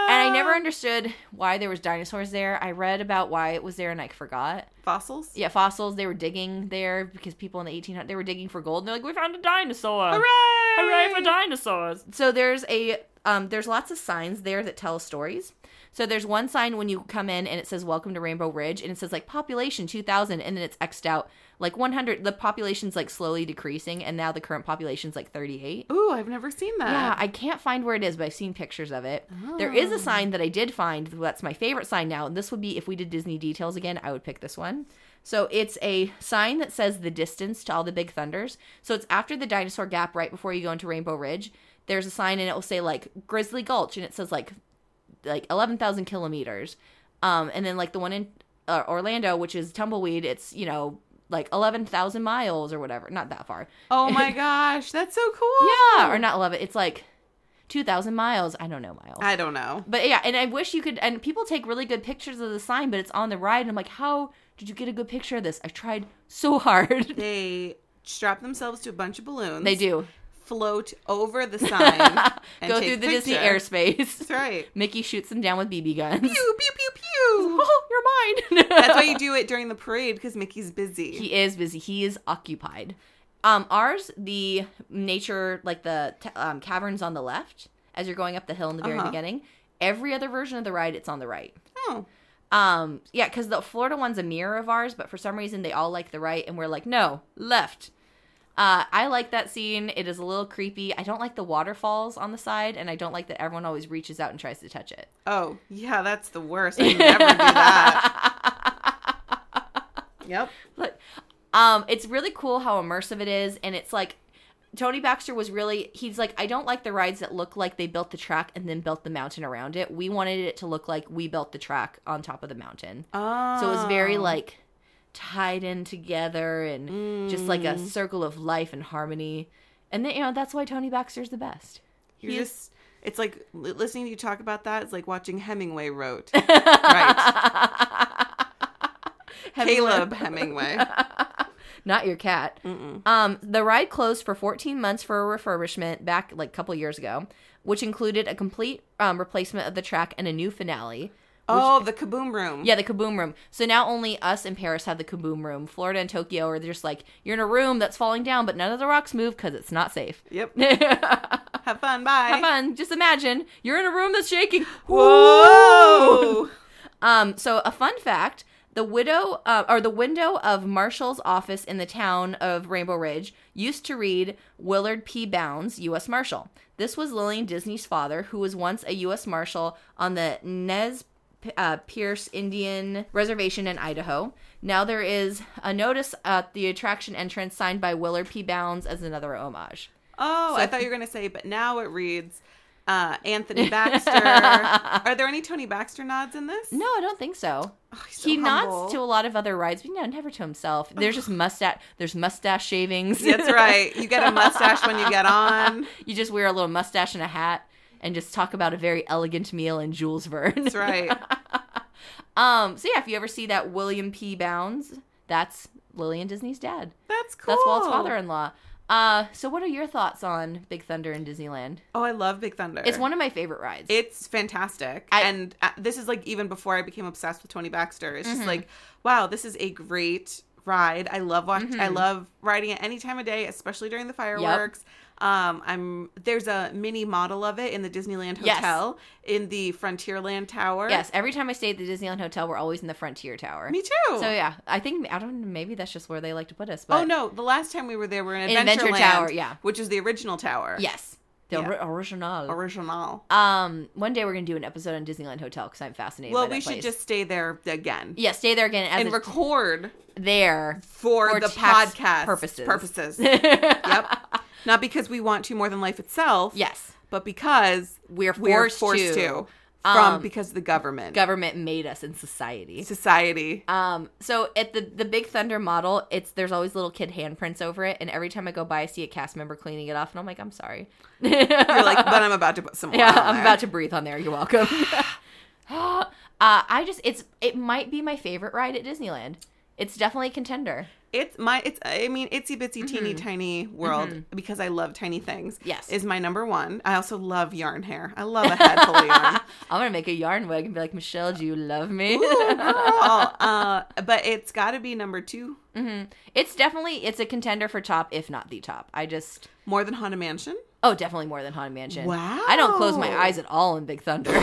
And I never understood why there was dinosaurs there. I read about why it was there and I forgot. Fossils? Yeah, fossils. They were digging there because people in the 1800s, they were digging for gold. And they're like, we found a dinosaur. Hooray! Hooray for dinosaurs. So there's lots of signs there that tell stories. So there's one sign when you come in and it says, welcome to Rainbow Ridge. And it says like population 2,000. And then it's X'd out like 100. The population's like slowly decreasing. And now the current population's like 38. Ooh, I've never seen that. Yeah, I can't find where it is, but I've seen pictures of it. Oh. There is a sign that I did find. That's my favorite sign now. And this would be, if we did Disney Details again, I would pick this one. So it's a sign that says the distance to all the Big Thunders. So it's after the dinosaur gap right before you go into Rainbow Ridge. There's a sign and it will say like Grizzly Gulch. And it says like 11,000 kilometers. And then like the one in Orlando, which is Tumbleweed, it's, like 11,000 miles or whatever. Not that far. Oh my gosh, that's so cool. Yeah, or not 11. It's like 2,000 miles. I don't know miles. I don't know. But yeah, and I wish you could, and people take really good pictures of the sign, but it's on the ride. And I'm like, how did you get a good picture of this? I tried so hard. They strap themselves to a bunch of balloons. They do. Float over the sign. And go through the Disney airspace. That's right. Mickey shoots them down with BB guns. Pew, pew, pew, pew. Oh, you're mine. That's why you do it during the parade, because Mickey's busy. He is busy. He is occupied. Ours, the nature, like the caverns on the left, as you're going up the hill in the very beginning. Every other version of the ride, it's on the right. Oh. Yeah, because the Florida one's a mirror of ours, but for some reason they all like the right, and we're like, no, left. I like that scene. It is a little creepy. I don't like the waterfalls on the side, and I don't like that everyone always reaches out and tries to touch it. Oh, yeah, that's the worst. I never do that. Yep. But, it's really cool how immersive it is, and it's like, Tony Baxter was really, he's like, I don't like the rides that look like they built the track and then built the mountain around it. We wanted it to look like we built the track on top of the mountain. Oh. So it was very, like, tied in together and just like a circle of life and harmony. And then, that's why Tony Baxter's the best. It's like listening to you talk about that is like watching Hemingway wrote. Right. Caleb Hemingway. Not your cat. The ride closed for 14 months for a refurbishment back like a couple years ago, which included a complete replacement of the track and a new finale. The Kaboom Room. Yeah, the Kaboom Room. So now only us in Paris have the Kaboom Room. Florida and Tokyo are just like, you're in a room that's falling down, but none of the rocks move because it's not safe. Yep. Have fun. Bye. Have fun. Just imagine you're in a room that's shaking. Whoa. So a fun fact, the window of Marshall's office in the town of Rainbow Ridge used to read Willard P. Bounds, U.S. Marshal. This was Lillian Disney's father, who was once a U.S. Marshal on the Nez Perce Indian Reservation in Idaho. Now there is a notice at the attraction entrance signed by Willard P. Bounds as another homage. Oh, so I thought you were going to say, but now it reads Anthony Baxter. Are there any Tony Baxter nods in this? No, I don't think so. Oh, he's so he humble. nods to a lot of other rides, but never to himself. There's just there's mustache shavings. That's right. You get a mustache when you get on. You just wear a little mustache and a hat and just talk about a very elegant meal in Jules Verne. That's right. So yeah, if you ever see that William P. Bounds, that's Lillian Disney's dad. That's cool. That's Walt's father-in-law. So what are your thoughts on Big Thunder in Disneyland? Oh, I love Big Thunder. It's one of my favorite rides. It's fantastic. And this is like even before I became obsessed with Tony Baxter. It's just like, wow, this is a great ride. I love I love riding it any time of day, especially during the fireworks. Yep. There's a mini model of it in the Disneyland Hotel in the Frontierland Tower. Yes, every time I stay at the Disneyland Hotel, we're always in the Frontier Tower. Me too. So yeah, I don't know, maybe that's just where they like to put us. But oh no, the last time we were there, we were in Adventure Tower, yeah, which is the original tower. Yes, the original. One day we're gonna do an episode on Disneyland Hotel because I'm fascinated. Well, by that we should place. just stay there again. Yeah, stay there again and record there for the podcast purposes. Yep. Not because we want to more than life itself. Yes. But because we're forced to. Because the government. Government made us in society. So at the Big Thunder model, there's always little kid handprints over it. And every time I go by, I see a cast member cleaning it off. And I'm like, I'm sorry. You're like, but I'm about to put some more on I'm there. about to breathe on there. You're welcome. It might be my favorite ride at Disneyland. It's definitely a contender. It's Itsy Bitsy Teeny Tiny World, because I love tiny things. Yes. Is my number one. I also love yarn hair. I love a head full of yarn. I'm going to make a yarn wig and be like, Michelle, do you love me? Ooh, girl. But it's got to be number 2. It's a contender for top, if not the top. More than Haunted Mansion? Oh, definitely more than Haunted Mansion. Wow. I don't close my eyes at all in Big Thunder.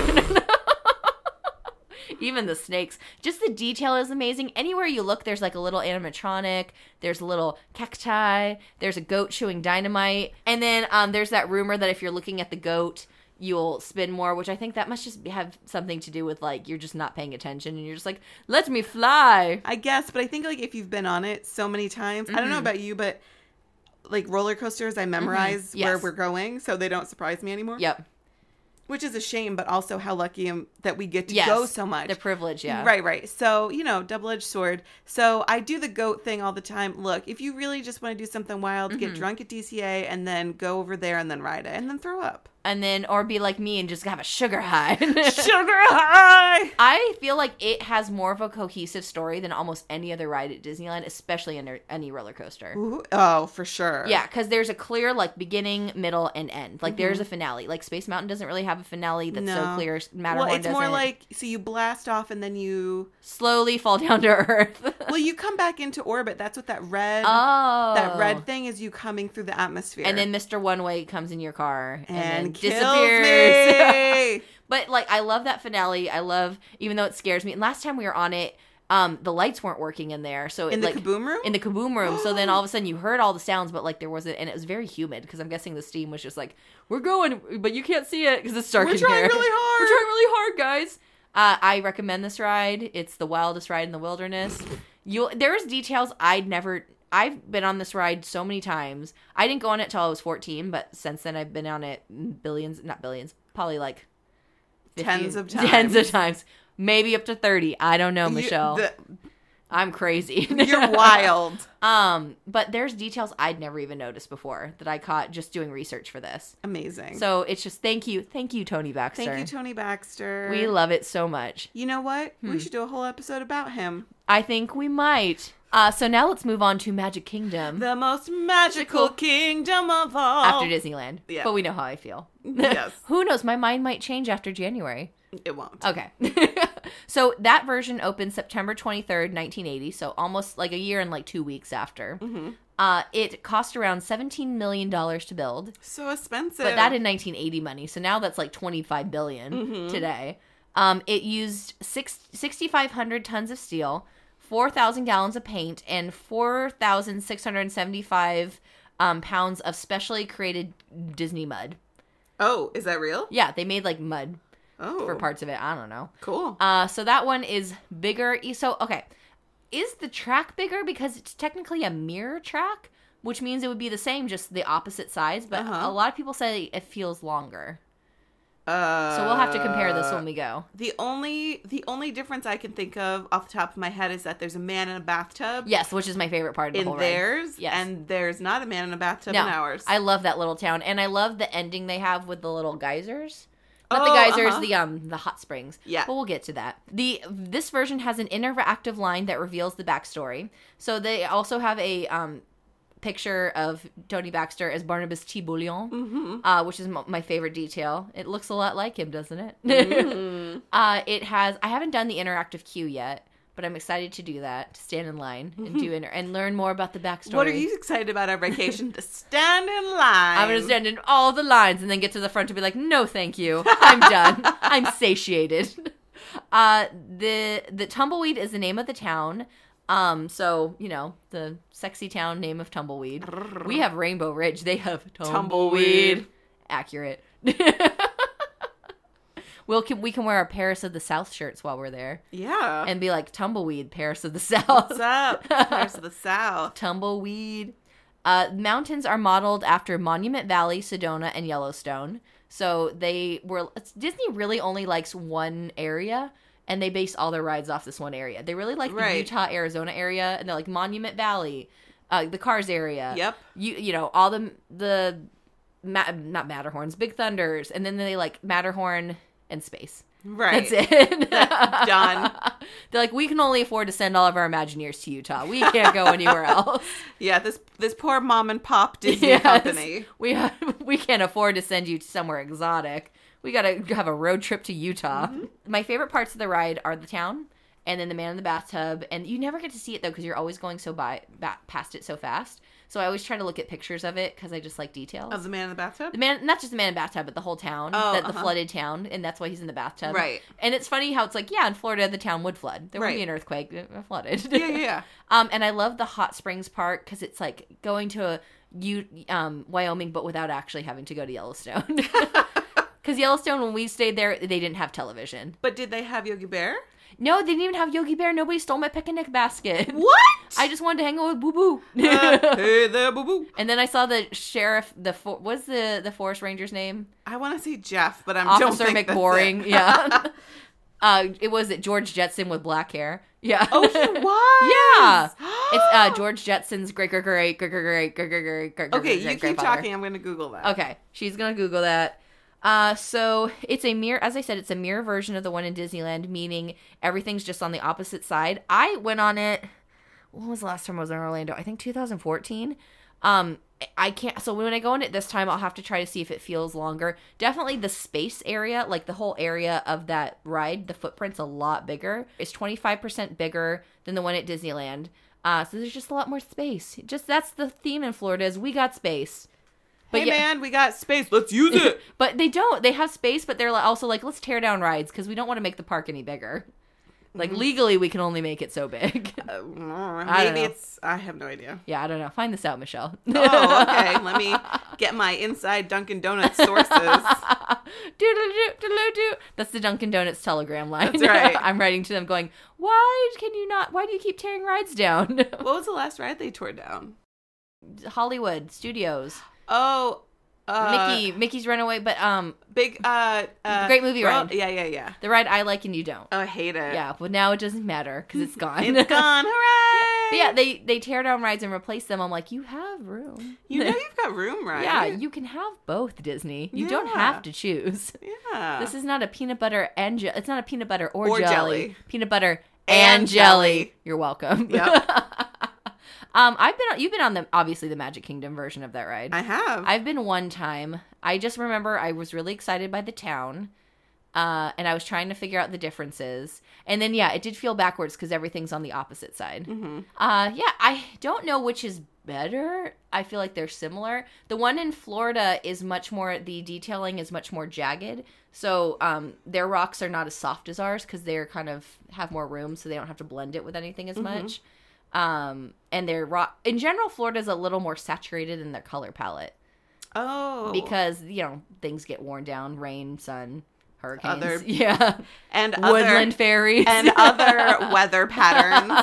Even the snakes. Just the detail is amazing. Anywhere you look, there's like a little animatronic. There's a little cacti. There's a goat chewing dynamite. And then there's that rumor that if you're looking at the goat, you'll spin more, which I think that must just have something to do with, like, you're just not paying attention and you're just like, let me fly. I guess, but I think, like, if you've been on it so many times, I don't know about you, but, like, roller coasters, I memorize where we're going, so they don't surprise me anymore. Yep. Which is a shame, but also how lucky that we get to go so much. The privilege, yeah. Right. So, double-edged sword. So I do the goat thing all the time. Look, if you really just want to do something wild, get drunk at DCA and then go over there and then ride it and then throw up. And then, or be like me and just have a sugar high. Sugar high! I feel like it has more of a cohesive story than almost any other ride at Disneyland, especially under any roller coaster. Ooh, oh, for sure. Yeah, because there's a clear, like, beginning, middle, and end. Like, there's a finale. Like, Space Mountain doesn't really have a finale that's so clear. Matterhorn it's more doesn't. like, so you blast off and then you slowly fall down to Earth. Well, you come back into orbit. That's what that red thing is, you coming through the atmosphere. And then Mr. One Way comes in your car and then kills disappears. me. But, like, I love that finale. I love, even though it scares me. And last time we were on it, the lights weren't working in there. So in the Kaboom room? In the Kaboom room. So then all of a sudden you heard all the sounds, but, like, there wasn't, and it was very humid because I'm guessing the steam was just like, we're going, but you can't see it because it's dark in here. We're trying really hard, guys. I recommend this ride. It's the wildest ride in the wilderness. There's details I've been on this ride so many times. I didn't go on it till I was 14, but since then I've been on it probably like 50, tens of times. Maybe up to 30. I don't know, Michelle. I'm crazy. You're wild. But there's details I'd never even noticed before that I caught just doing research for this. Amazing. So it's just thank you, Tony Baxter. Thank you, Tony Baxter. We love it so much. You know what? We should do a whole episode about him. I think we might. So now let's move on to Magic Kingdom. The most magical kingdom of all. After Disneyland. Yeah. But we know how I feel. Yes. Who knows? My mind might change after January. It won't. Okay. So that version opened September 23rd, 1980. So almost like a year and like 2 weeks after. It cost around $17 million to build. So expensive. But that in 1980 money. So now that's like $25 billion today. It used 6,500 tons of steel, 4,000 gallons of paint, and 4,675 pounds of specially created Disney mud. Oh, is that real? Yeah, they made like mud for parts of it. I don't know. Cool. So that one is bigger. So, okay. Is the track bigger? Because it's technically a mirror track, which means it would be the same, just the opposite size. But a lot of people say it feels longer. So we'll have to compare this when we go. The only difference I can think of off the top of my head is that there's a man in a bathtub. Yes, which is my favorite part of the whole ride. In theirs, yes. And there's not a man in a bathtub in ours. I love that little town, and I love the ending they have with the little geysers. Not the geysers, the hot springs. Yeah. But we'll get to that. This version has an interactive line that reveals the backstory. So they also have a picture of Tony Baxter as Barnabas T. Bouillon, which is my favorite detail. It looks a lot like him, doesn't it? It has. I haven't done the interactive queue yet, but I'm excited to do that. To stand in line and and learn more about the backstory. What are you excited about our vacation? To stand in line. I'm gonna stand in all the lines and then get to the front to be like, no, thank you. I'm done. I'm satiated. The Tumbleweed is the name of the town. So, the sexy town name of Tumbleweed. We have Rainbow Ridge. They have Tumbleweed. Accurate. We can wear our Paris of the South shirts while we're there. Yeah. And be like, Tumbleweed, Paris of the South. What's up? Paris of the South. Tumbleweed. Mountains are modeled after Monument Valley, Sedona, and Yellowstone. So Disney really only likes one area. And they base all their rides off this one area. They really like the Utah, Arizona area. And they're like Monument Valley, the Cars area. Yep. All not Matterhorns, Big Thunders. And then they like Matterhorn and space. Right. That's it. Done. They're like, we can only afford to send all of our Imagineers to Utah. We can't go anywhere else. Yeah, this poor mom and pop Disney company. We can't afford to send you to somewhere exotic. We got to have a road trip to Utah. Mm-hmm. My favorite parts of the ride are the town and then the man in the bathtub. And you never get to see it, though, because you're always going past it so fast. So I always try to look at pictures of it because I just like details. Of the man in the bathtub? Not just the man in the bathtub, but the whole town. The flooded town, and that's why he's in the bathtub. Right. And it's funny how it's like, yeah, in Florida, the town would flood. There would be an earthquake. It flooded. Yeah. And I love the hot springs part because it's like going to Wyoming, but without actually having to go to Yellowstone. Because Yellowstone, when we stayed there, they didn't have television. But did they have Yogi Bear? No, they didn't even have Yogi Bear. Nobody stole my picnic basket. What? I just wanted to hang out with Boo Boo. Hey there, Boo Boo. And then I saw the sheriff. What's the forest ranger's name? I want to say Jeff, but Officer don't think McBoring. That's it. Yeah. It was George Jetson with black hair. Yeah. Oh, he was. Yeah. It's George Jetson's great. Okay, you keep talking. I'm going to Google that. Okay, she's gonna Google that. So it's a mirror, as I said, it's a mirror version of the one in Disneyland, meaning everything's just on the opposite side. I went on it, when was the last time I was in Orlando? I think 2014. So when I go on it this time, I'll have to try to see if it feels longer. Definitely the space area, like the whole area of that ride, the footprint's a lot bigger. It's 25% bigger than the one at Disneyland. So there's just a lot more space. That's the theme in Florida is we got space. But man, we got space. Let's use it. But they don't. They have space, but they're also like, let's tear down rides because we don't want to make the park any bigger. Like, legally, we can only make it so big. Maybe I have no idea. Yeah, I don't know. Find this out, Michelle. Oh, okay. Let me get my inside Dunkin' Donuts sources. That's the Dunkin' Donuts telegram line. That's right. I'm writing to them going, why do you keep tearing rides down? What was the last ride they tore down? Hollywood Studios. Oh, Mickey's Runaway, but big great movie ride. Yeah. The ride I like and you don't. Oh, I hate it. Yeah, but now it doesn't matter because it's gone. It's gone, hooray! But yeah, they tear down rides and replace them. I'm like, you have room. You know you've got room, right? Yeah, you can have both, Disney. You don't have to choose. Yeah. This is not a peanut butter and it's not a peanut butter or jelly. Peanut butter and jelly. You're welcome. Yep. You've been on obviously the Magic Kingdom version of that ride. I have. I've been one time. I just remember I was really excited by the town, and I was trying to figure out the differences. And then, it did feel backwards because everything's on the opposite side. Mm-hmm. I don't know which is better. I feel like they're similar. The one in Florida is the detailing is much more jagged. So their rocks are not as soft as ours because they're kind of have more room, so they don't have to blend it with anything as much. And their in general, Florida's a little more saturated in their color palette. Oh. Because, things get worn down, rain, sun, hurricanes. And woodland fairies. And other weather patterns.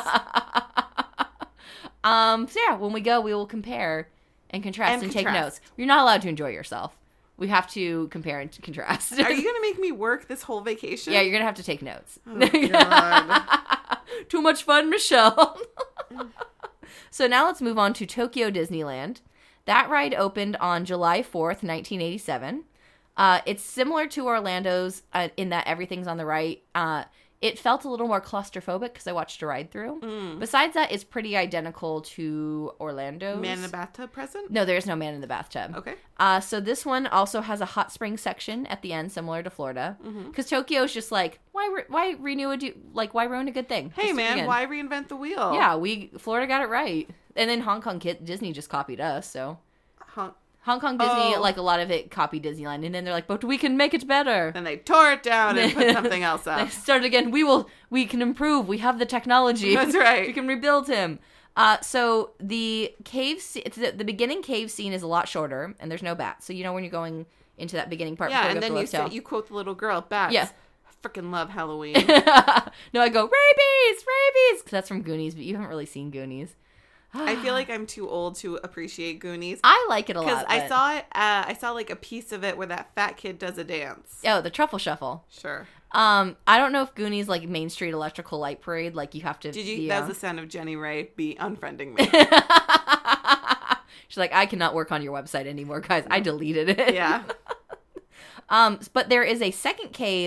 When we go, we will compare and contrast and take notes. You're not allowed to enjoy yourself. We have to compare and contrast. Are you going to make me work this whole vacation? Yeah, you're going to have to take notes. Oh, God. Too much fun, Michelle. So now let's move on to Tokyo Disneyland. That ride opened on July 4th, 1987. It's similar to Orlando's in that everything's on the right. It felt a little more claustrophobic because I watched a ride through. Besides that, it's pretty identical to Orlando's. Man in the bathtub present? No, there's no man in the bathtub. Okay. So this one also has a hot spring section at the end, similar to Florida. Because Tokyo's just like, why ruin a good thing? Hey, man, why reinvent the wheel? Yeah, Florida got it right. And then Hong Kong Disney just copied us, so. Hong Kong Disney, like a lot of it copied Disneyland, and then they're like, but we can make it better. Then they tore it down and put something else up. They started again. We can improve. We have the technology. That's right. We can rebuild him. So the the beginning cave scene is a lot shorter, and there's no bats. So when you're going into that beginning part. Yeah, and then you quote the little girl, bats. Yeah. I freaking love Halloween. No, I go, rabies, because that's from Goonies, but you haven't really seen Goonies. I feel like I'm too old to appreciate Goonies. I like it a lot. Because I saw it, I saw like a piece of it where that fat kid does a dance. Oh, the Truffle Shuffle. Sure. I don't know if Goonies like Main Street Electrical Light Parade, like you have to. That was the sound of Jenny Ray unfriending me. She's like, I cannot work on your website anymore, guys. I deleted it. Yeah. But there is a second cave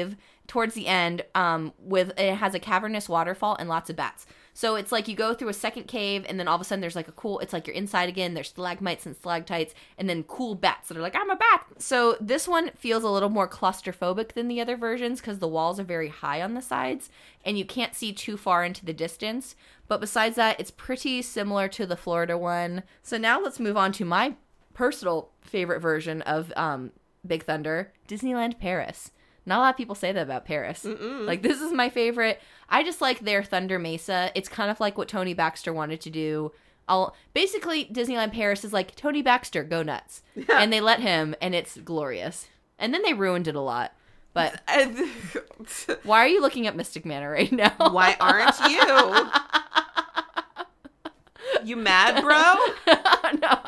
towards the end, it has a cavernous waterfall and lots of bats. So it's like you go through a second cave, and then all of a sudden there's like it's like you're inside again. There's stalagmites and stalactites, and then cool bats that are like, I'm a bat. So this one feels a little more claustrophobic than the other versions because the walls are very high on the sides, and you can't see too far into the distance. But besides that, it's pretty similar to the Florida one. So now let's move on to my personal favorite version of Big Thunder, Disneyland Paris. Not a lot of people say that about Paris. Mm-mm. Like, this is my favorite. I just like their Thunder Mesa. It's kind of like what Tony Baxter wanted to do. Basically, Disneyland Paris is like, Tony Baxter, go nuts. And they let him, and it's glorious. And then they ruined it a lot. But why are you looking at Mystic Manor right now? Why aren't you? You mad, bro? No.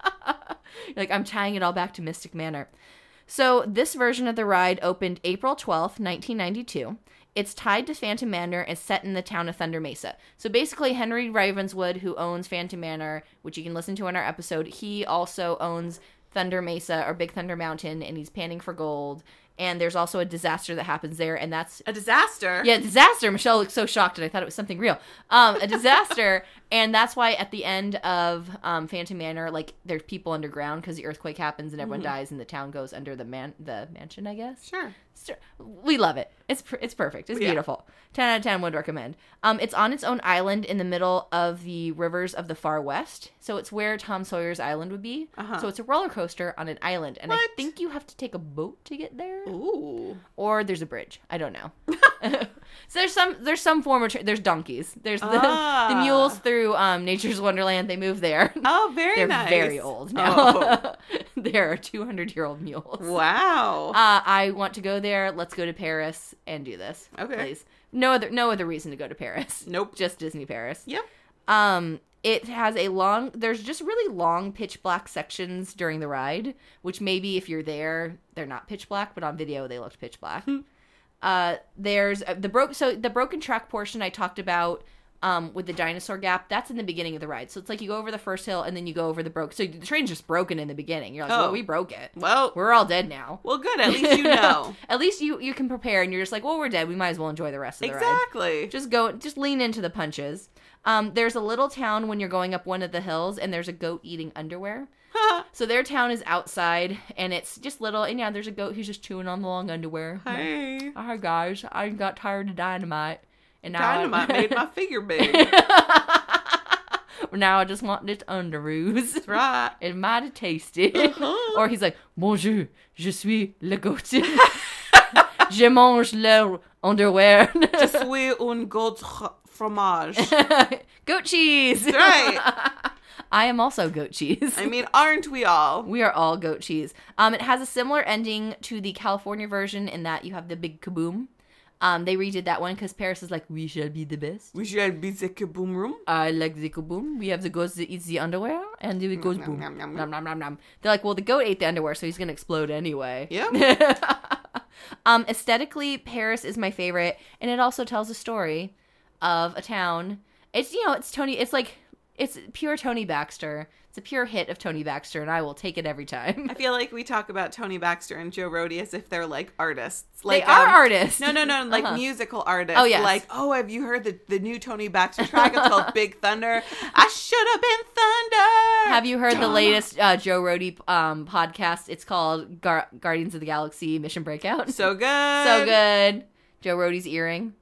Like, I'm tying it all back to Mystic Manor. So this version of the ride opened April 12th, 1992. It's tied to Phantom Manor and set in the town of Thunder Mesa. So basically, Henry Ravenswood, who owns Phantom Manor, which you can listen to in our episode, he also owns Thunder Mesa or Big Thunder Mountain, and he's panning for gold. And there's also a disaster that happens there, and that's... A disaster? Yeah, disaster. Michelle looked so shocked, and I thought it was something real. A disaster, and that's why at the end of Phantom Manor, like, there's people underground because the earthquake happens and everyone dies, and the town goes under the mansion, I guess. Sure. We love it. It's perfect. It's beautiful. 10 out of 10 would recommend. It's on its own island in the middle of the rivers of the far west. So it's where Tom Sawyer's Island would be. So it's a roller coaster on an island. And I think you have to take a boat to get there. Ooh. Or there's a bridge. I don't know. So there's some form of... there's donkeys. There's the mules through Nature's Wonderland. They move there. Oh, very nice. They're very old now. They're 200-year-old mules. Wow. I want to go there. Let's go to Paris and do this. Okay. Please. No other reason to go to Paris. Nope. Just Disney Paris. Yep. It has there's just really long pitch black sections during the ride, which maybe if you're there, they're not pitch black, but on video they looked pitch black. There's the broken track portion I talked about with the dinosaur gap. That's in the beginning of the ride. So it's like you go over the first hill and then you go over the so the train's just broken in the beginning. You're like, well, we broke it. Well, we're all dead now. Well, good. At least you know. At least you can prepare and you're just like, well, we're dead. We might as well enjoy the rest of the ride. Exactly. Just lean into the punches. There's a little town when you're going up one of the hills and there's a goat eating underwear. So their town is outside, and it's just little, and yeah, there's a goat who's just chewing on the long underwear. Hey. Hi, guys. I got tired of Dynamite. And now Dynamite made my figure big. Now I just want this underoos. That's right. It might have tasted. Or he's like, Bonjour, je suis le goat. Je mange leur underwear. Je suis un goat fromage. Goat cheese. That's right. I am also goat cheese. I mean, aren't we all? We are all goat cheese. It has a similar ending to the California version in that you have the big kaboom. They redid that one because Paris is like, we shall be the best. We shall be the kaboom room. I like the kaboom. We have the goat that eats the underwear, and the goes boom. Nom, nom, Nom, nom, nom, nom. They're like, well, the goat ate the underwear, so he's going to explode anyway. Yeah. Aesthetically, Paris is my favorite, and it also tells a story of a town. It's it's pure Tony Baxter. It's a pure hit of Tony Baxter, and I will take it every time. I feel like we talk about Tony Baxter and Joe Rohde as if they're like artists. Like, they are artists. No, like musical artists. Oh, yes. Like, have you heard the new Tony Baxter track? It's called Big Thunder. I should have been Thunder. Have you heard the latest Joe Rohde podcast? It's called Guardians of the Galaxy Mission Breakout. So good. So good. Joe Rohde's earring.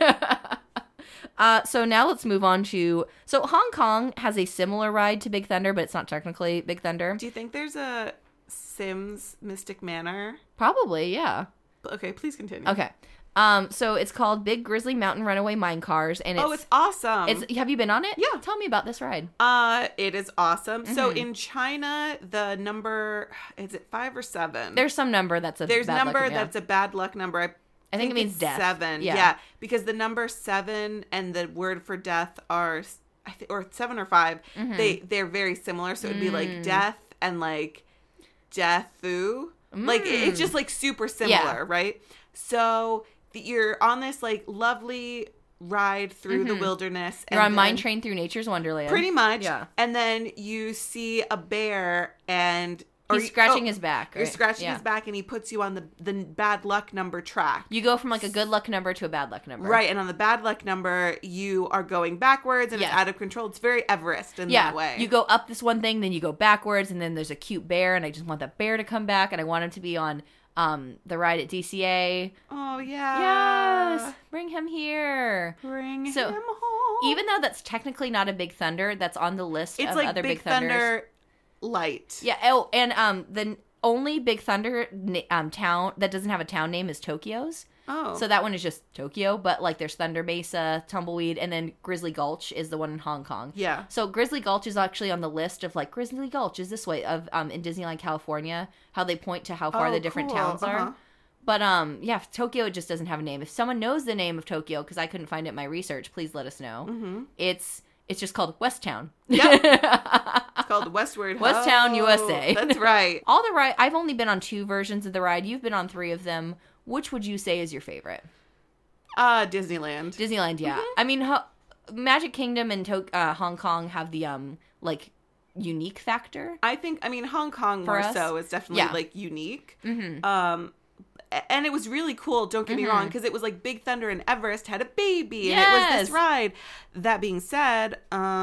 So now let's move on to... So Hong Kong has a similar ride to Big Thunder, but it's not technically Big Thunder. Do you think there's a Sims Mystic Manor? Probably, yeah. Okay, please continue. Okay. So it's called Big Grizzly Mountain Runaway Mine Cars, and it's awesome. Have you been on it? Yeah. Tell me about this ride. It is awesome. Mm-hmm. So in China, the number, is it 5 or 7? There's some number that's a There's bad number luck, yeah. that's a bad luck number. I think it means it's death. 7. Yeah. Because the number 7 and the word for death are, or 7 or 5. Mm-hmm. They're very similar. So it'd be like death and like deathu. Like it's just like super similar, right? So you're on this like lovely ride through the wilderness. You're on Mine Train through Nature's Wonderland. Pretty much. Yeah. And then you see a bear and He's scratching his back, right? You're scratching Yeah. his back, and he puts you on the bad luck number track. You go from like a good luck number to a bad luck number. Right, and on the bad luck number, you are going backwards, and it's out of control. It's very Everest in that way. You go up this one thing, then you go backwards, and then there's a cute bear, and I just want that bear to come back, and I want him to be on the ride at DCA. Oh, yeah. Yes! Bring him here. Bring him So, home. Even though that's technically not a Big Thunder, that's on the list It's of like other Big Thunders. Thunder light. Yeah. Oh, and the only Big Thunder town that doesn't have a town name is Tokyo's. Oh. So that one is just Tokyo, but like there's Thunder Mesa, Tumbleweed, and then Grizzly Gulch is the one in Hong Kong. Yeah. So Grizzly Gulch is actually on the list of like Grizzly Gulch is this way of in Disneyland California, how they point to how far the different towns are. But yeah, Tokyo just doesn't have a name. If someone knows the name of Tokyo, because I couldn't find it in my research, please let us know. Mm-hmm. It's just called West Town. Yep. It's called Westward West Town, Ho. USA. That's right. All the ride, I've only been on 2 versions of the ride. You've been on 3 of them. Which would you say is your favorite? Disneyland. Disneyland, yeah. Mm-hmm. I mean, Magic Kingdom and Hong Kong have the like unique factor. I mean, Hong Kong For more us? so is definitely Yeah. like unique. Mm-hmm. And it was really cool, don't get me wrong, because it was like Big Thunder and Everest had a baby, and it Yes. was this ride. That being said,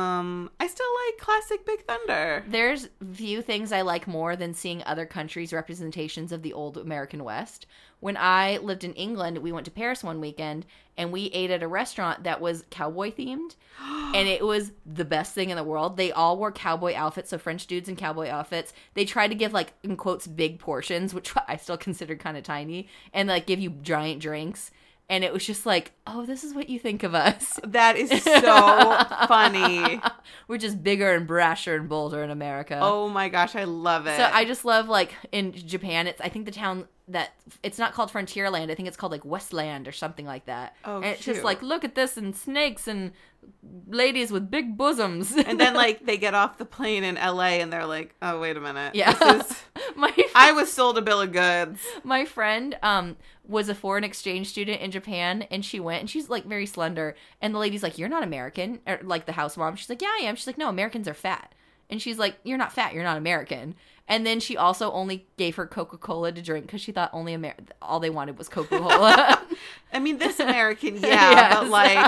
I still like classic Big Thunder. There's few things I like more than seeing other countries' representations of the old American West. When I lived in England, we went to Paris one weekend, and we ate at a restaurant that was cowboy themed, and it was the best thing in the world. They all wore cowboy outfits, so French dudes in cowboy outfits. They tried to give, like, in quotes, big portions, which I still consider kind of tiny, and, like, give you giant drinks. And it was just like, oh, this is what you think of us. That is so funny. We're just bigger and brasher and bolder in America. Oh my gosh, I love it. So I just love, like, in Japan, I think the town that, it's not called Frontierland, I think it's called, like, Westland or something like that. Oh, and it's cute. just like, look at this, and snakes and ladies with big bosoms. And then, like, they get off the plane in LA and they're like, oh, wait a minute. Yeah. This is... my I was sold a bill of goods. My friend was a foreign exchange student in Japan, and she went, and she's, like, very slender, and the lady's like, you're not American, or, like, the house mom. She's like, yeah, I am. She's like, no, Americans are fat. And she's like, you're not fat, you're not American. And then she also only gave her Coca-Cola to drink because she thought only all they wanted was Coca-Cola. I mean, this American, yeah, but, like...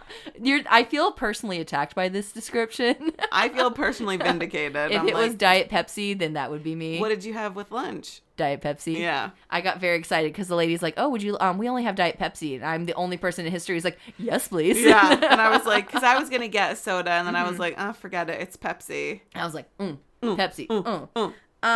I feel personally attacked by this description. I feel personally vindicated. If I'm it like, was Diet Pepsi, then that would be me. what did you have with lunch? Diet Pepsi. Yeah. I got very excited because the lady's like, oh, would you, we only have Diet Pepsi. And I'm the only person in history who's like, yes, please. Yeah. And I was like, because I was going to get a soda, and then I was like, oh, forget it. It's Pepsi. I was like, Pepsi.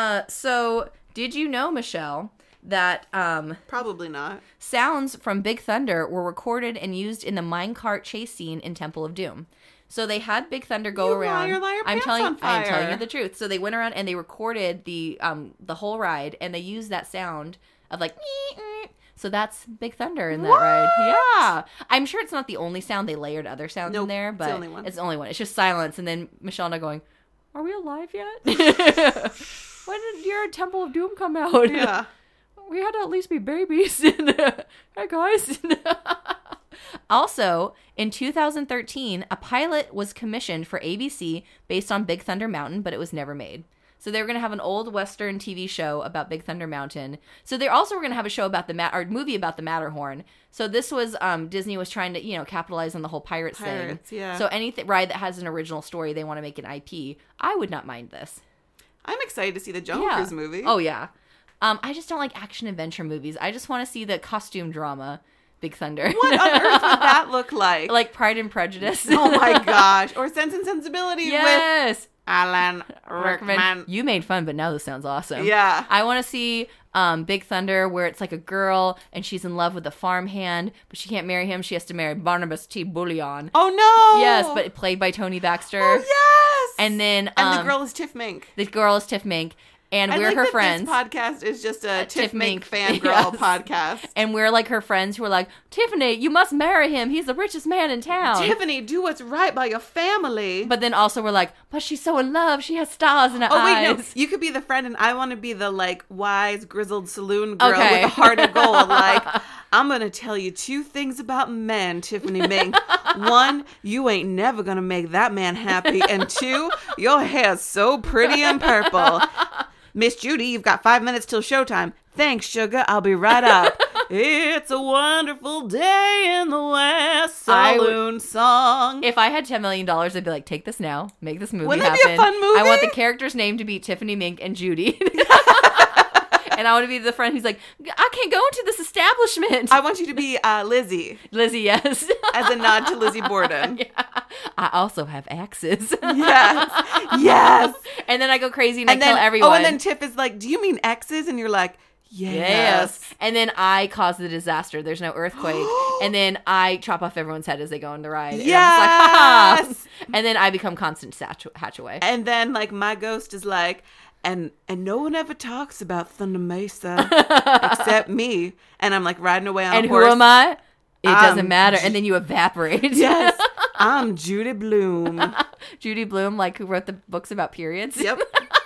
So did you know, Michelle, that Probably not. sounds from Big Thunder were recorded and used in the minecart chase scene in Temple of Doom? So they had Big Thunder go You around. liar, I'm pants telling on fire. I'm telling you the truth. So they went around and they recorded the whole ride, and they used that sound of like. So that's Big Thunder in that ride. Yeah, I'm sure it's not the only sound. They layered other sounds in Nope, there, it's but the only one. it's the only one. It's just silence, and then Michelle and I going, "Are we alive yet? When did your Temple of Doom come out? Yeah. We had to at least be babies." Hey guys. Also, in 2013, a pilot was commissioned for ABC based on Big Thunder Mountain, but it was never made. So they were going to have an old Western TV show about Big Thunder Mountain. So they also were going to have a show about movie about the Matterhorn. So this was Disney was trying to capitalize on the whole pirates thing. Yeah. So any ride that has an original story, they want to make an IP. I would not mind this. I'm excited to see the Jungle Cruise movie. Oh yeah. I just don't like action adventure movies. I just want to see the costume drama. Big Thunder. What on earth would that look like? Like Pride and Prejudice. Oh my gosh. Or Sense and Sensibility Yes. with Alan Rickman. You made fun, but now this sounds awesome. Yeah. I want to see Big Thunder where it's like a girl and she's in love with a farmhand, but she can't marry him. She has to marry Barnabas T. Bullion. Oh no. Yes, but played by Tony Baxter. Oh yes. And then and the girl is Tiff Mink. The girl is Tiff Mink. And I we're like her that friends. This podcast is just a Tiff Mink fangirl Yes. podcast. And we're like her friends who are like, Tiffany, you must marry him. He's the richest man in town. Tiffany, do what's right by your family. But then also we're like, but she's so in love. She has stars in her Oh, eyes. wait, no. You could be the friend, and I want to be the, like, wise, grizzled saloon girl Okay. with a heart of gold. Like, I'm going to tell you 2 things about men, Tiffany Mink. 1, you ain't never going to make that man happy. And 2, your hair's so pretty and purple. Miss Judy, you've got 5 minutes till showtime. Thanks, sugar. I'll be right up. It's a wonderful day in the West. Saloon song. If I had $10 million, I'd be like, take this now. Make this movie Wouldn't happen. that be a fun movie? I want the character's name to be Tiffany Mink and Judy. And I want to be the friend who's like, I can't go into this establishment. I want you to be Lizzie. Lizzie, yes. As a nod to Lizzie Borden. Yeah. I also have axes. Yes. Yes. And then I go crazy and I kill everyone. Oh, and then Tiff is like, do you mean X's? And you're like, yes. And then I cause the disaster. There's no earthquake. And then I chop off everyone's head as they go on the ride. Yes. And I'm just like, ha-ha. And then I become Constance Hatchaway. And then, like, my ghost is like, and no one ever talks about Thunder Mesa except me. And I'm like riding away on a horse. And who am I? It doesn't matter. And then you evaporate. Yes. I'm Judy Bloom. Judy Bloom, like, who wrote the books about periods. Yep.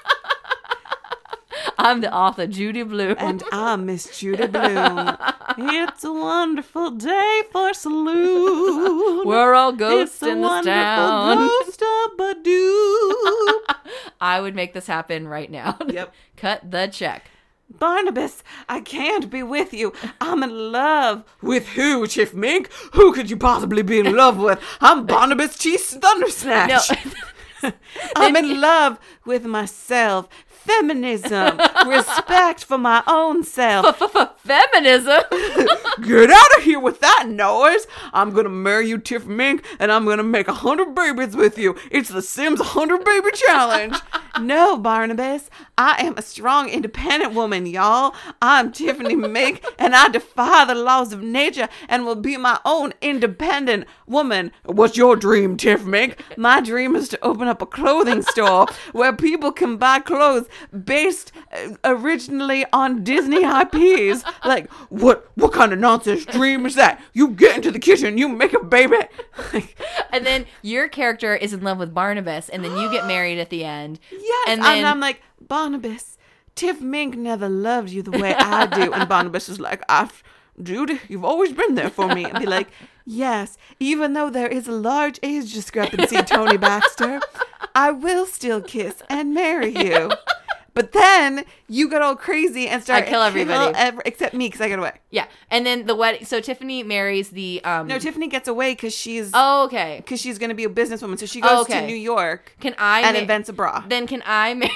I'm the author, Judy Bloom. And I'm Miss Judy Bloom. It's a wonderful day for saloon. We're all ghosts in this town. Ghost of Badoo. I would make this happen right now. Yep. Cut the check. Barnabas, I can't be with you. I'm in love. With who, Chief Mink? Who could you possibly be in love with? I'm Barnabas T. Thundersnatch. No. I'm in love with myself. Feminism. Respect for my own self. Feminism? Get out of here with that noise. I'm going to marry you, Tiff Mink, and I'm going to make 100 babies with you. It's the Sims 100 baby challenge. No, Barnabas. I am a strong, independent woman, y'all. I'm Tiffany Mink, and I defy the laws of nature and will be my own independent woman. What's your dream, Tiff Mink? My dream is to open up a clothing store where people can buy clothes based originally on Disney IPs. Like, what kind of nonsense dream is that? You get into the kitchen, you make a baby. And then your character is in love with Barnabas, and then you get married at the end. Yes, and then I'm like, Barnabas, Tiff Mink never loved you the way I do. And Barnabas is like, Judy, you've always been there for me. And be like, yes, even though there is a large age discrepancy, Tony Baxter, I will still kiss and marry you. But then you get all crazy and start kill everybody. Except me, because I get away. Yeah. And then the wedding. So Tiffany marries the. No, Tiffany gets away because she's. Oh, okay. Because she's going to be a businesswoman. So she goes to New York. And invents a bra. Then can I marry.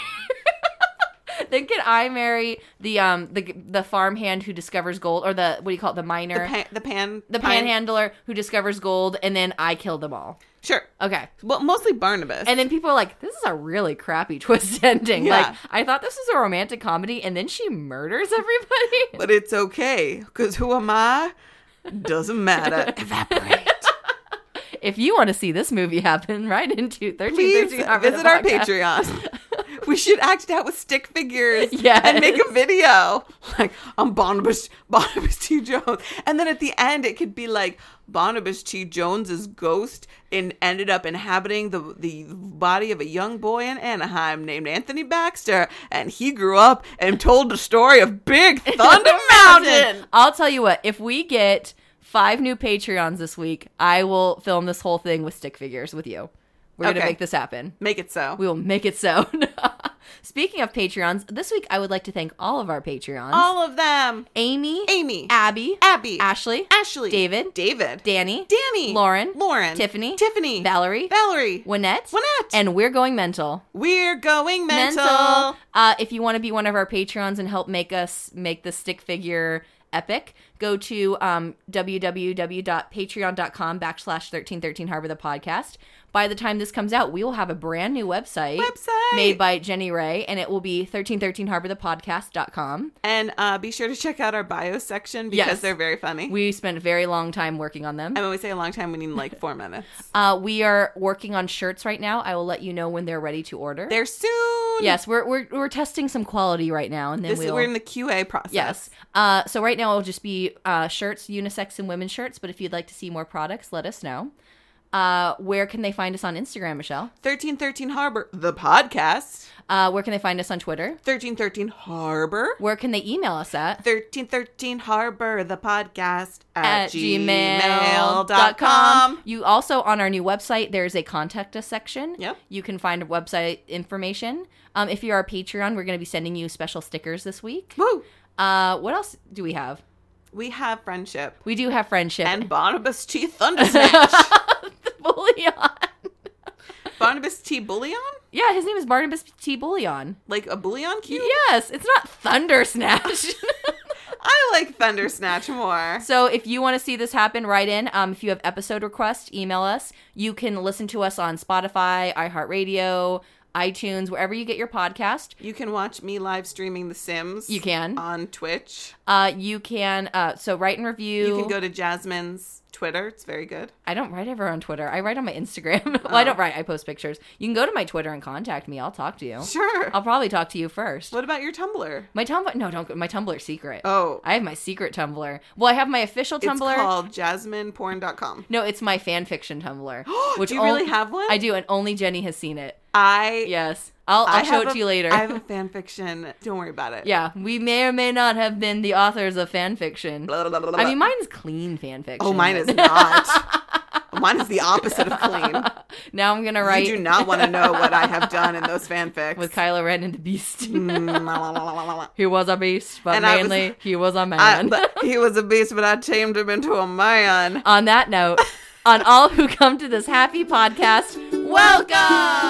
Then can I marry the farmhand who discovers gold, or the, what do you call it, the miner, the panhandler who discovers gold, and then I kill them all. Sure. Okay. Well, mostly Barnabas. And then people are like, this is a really crappy twist ending. Yeah. Like, I thought this was a romantic comedy, and then she murders everybody. But it's okay, because who am I? Doesn't matter. Evaporate. If you want to see this movie happen, write into 1313 Please visit our podcast. Patreon. We should act it out with stick figures. Yes. And make a video. Like, I'm Barnabas T. Jones. And then at the end, it could be like, Barnabas T. Jones's ghost ended up inhabiting the body of a young boy in Anaheim named Anthony Baxter. And he grew up and told the story of Big Thunder Mountain. I'll tell you what, if we get 5 new Patreons this week, I will film this whole thing with stick figures with you. We're going to make this happen. Make it so. We will make it so. Speaking of Patreons, this week I would like to thank all of our Patreons. All of them. Amy. Abby. Ashley. David. Danny. Lauren. Tiffany. Valerie. Wynette. And We're Going Mental. We're Going Mental. If you want to be one of our Patreons and help make the stick figure epic, go to www.patreon.com/1313 Harbor the podcast. By the time this comes out, we will have a brand new website made by Jenny Ray, and it will be 1313harborthepodcast.com. And be sure to check out our bio section because they're very funny. We spent a very long time working on them. And when we say a long time, we mean like 4 minutes. We are working on shirts right now. I will let you know when they're ready to order. They're soon. Yes, we're testing some quality right now, and then we're in the QA process. Yes. So right now it'll just be shirts, unisex and women's shirts. But if you'd like to see more products, let us know. Where can they find us on Instagram, Michelle? 1313 Harbor, the podcast. Where can they find us on Twitter? 1313 Harbor. Where can they email us at? 1313 Harbor, the podcast At gmail.com. You also, on our new website, there's a contact us section. Yep. You can find website information. If you're our Patreon, we're going to be sending you special stickers this week. Woo! What else do we have? We have friendship. We do have friendship. And Barnabas T. Thundersnatch. The Bullion. Barnabas T. Bullion? Yeah, his name is Barnabas T. Bullion. Like a bullion cube? Yes, it's not Thundersnatch. I like Thundersnatch more. So if you want to see this happen, write in. If you have episode requests, email us. You can listen to us on Spotify, iHeartRadio, iTunes, wherever you get your podcast. You can watch me live streaming The Sims. You can. On Twitch. You can, so write and review. You can go to Jasmine's Twitter. It's very good. I don't write ever on Twitter. I write on my Instagram. Well, I don't write. I post pictures. You can go to my Twitter and contact me. I'll talk to you. Sure. I'll probably talk to you first. What about your Tumblr? My Tumblr? No, don't. My Tumblr's secret. Oh. I have my secret Tumblr. Well, I have my official Tumblr. It's called jasmineporn.com. No, it's my fanfiction Tumblr. Do you really have one? I do, and only Jenny has seen it. Yes. I'll show it to you later. I have a fan fiction. Don't worry about it. Yeah, we may or may not have been the authors of fan fiction. Blah, blah, blah, blah. I mean, mine is clean fan fiction. Oh, mine is not. Mine is the opposite of clean. Now I'm going to write... You do not want to know what I have done in those fanfics. With Kylo Ren and the Beast. He He was a beast, but And mainly he was a man. he was a beast, but I tamed him into a man. On that note, on all who come to this happy podcast, welcome!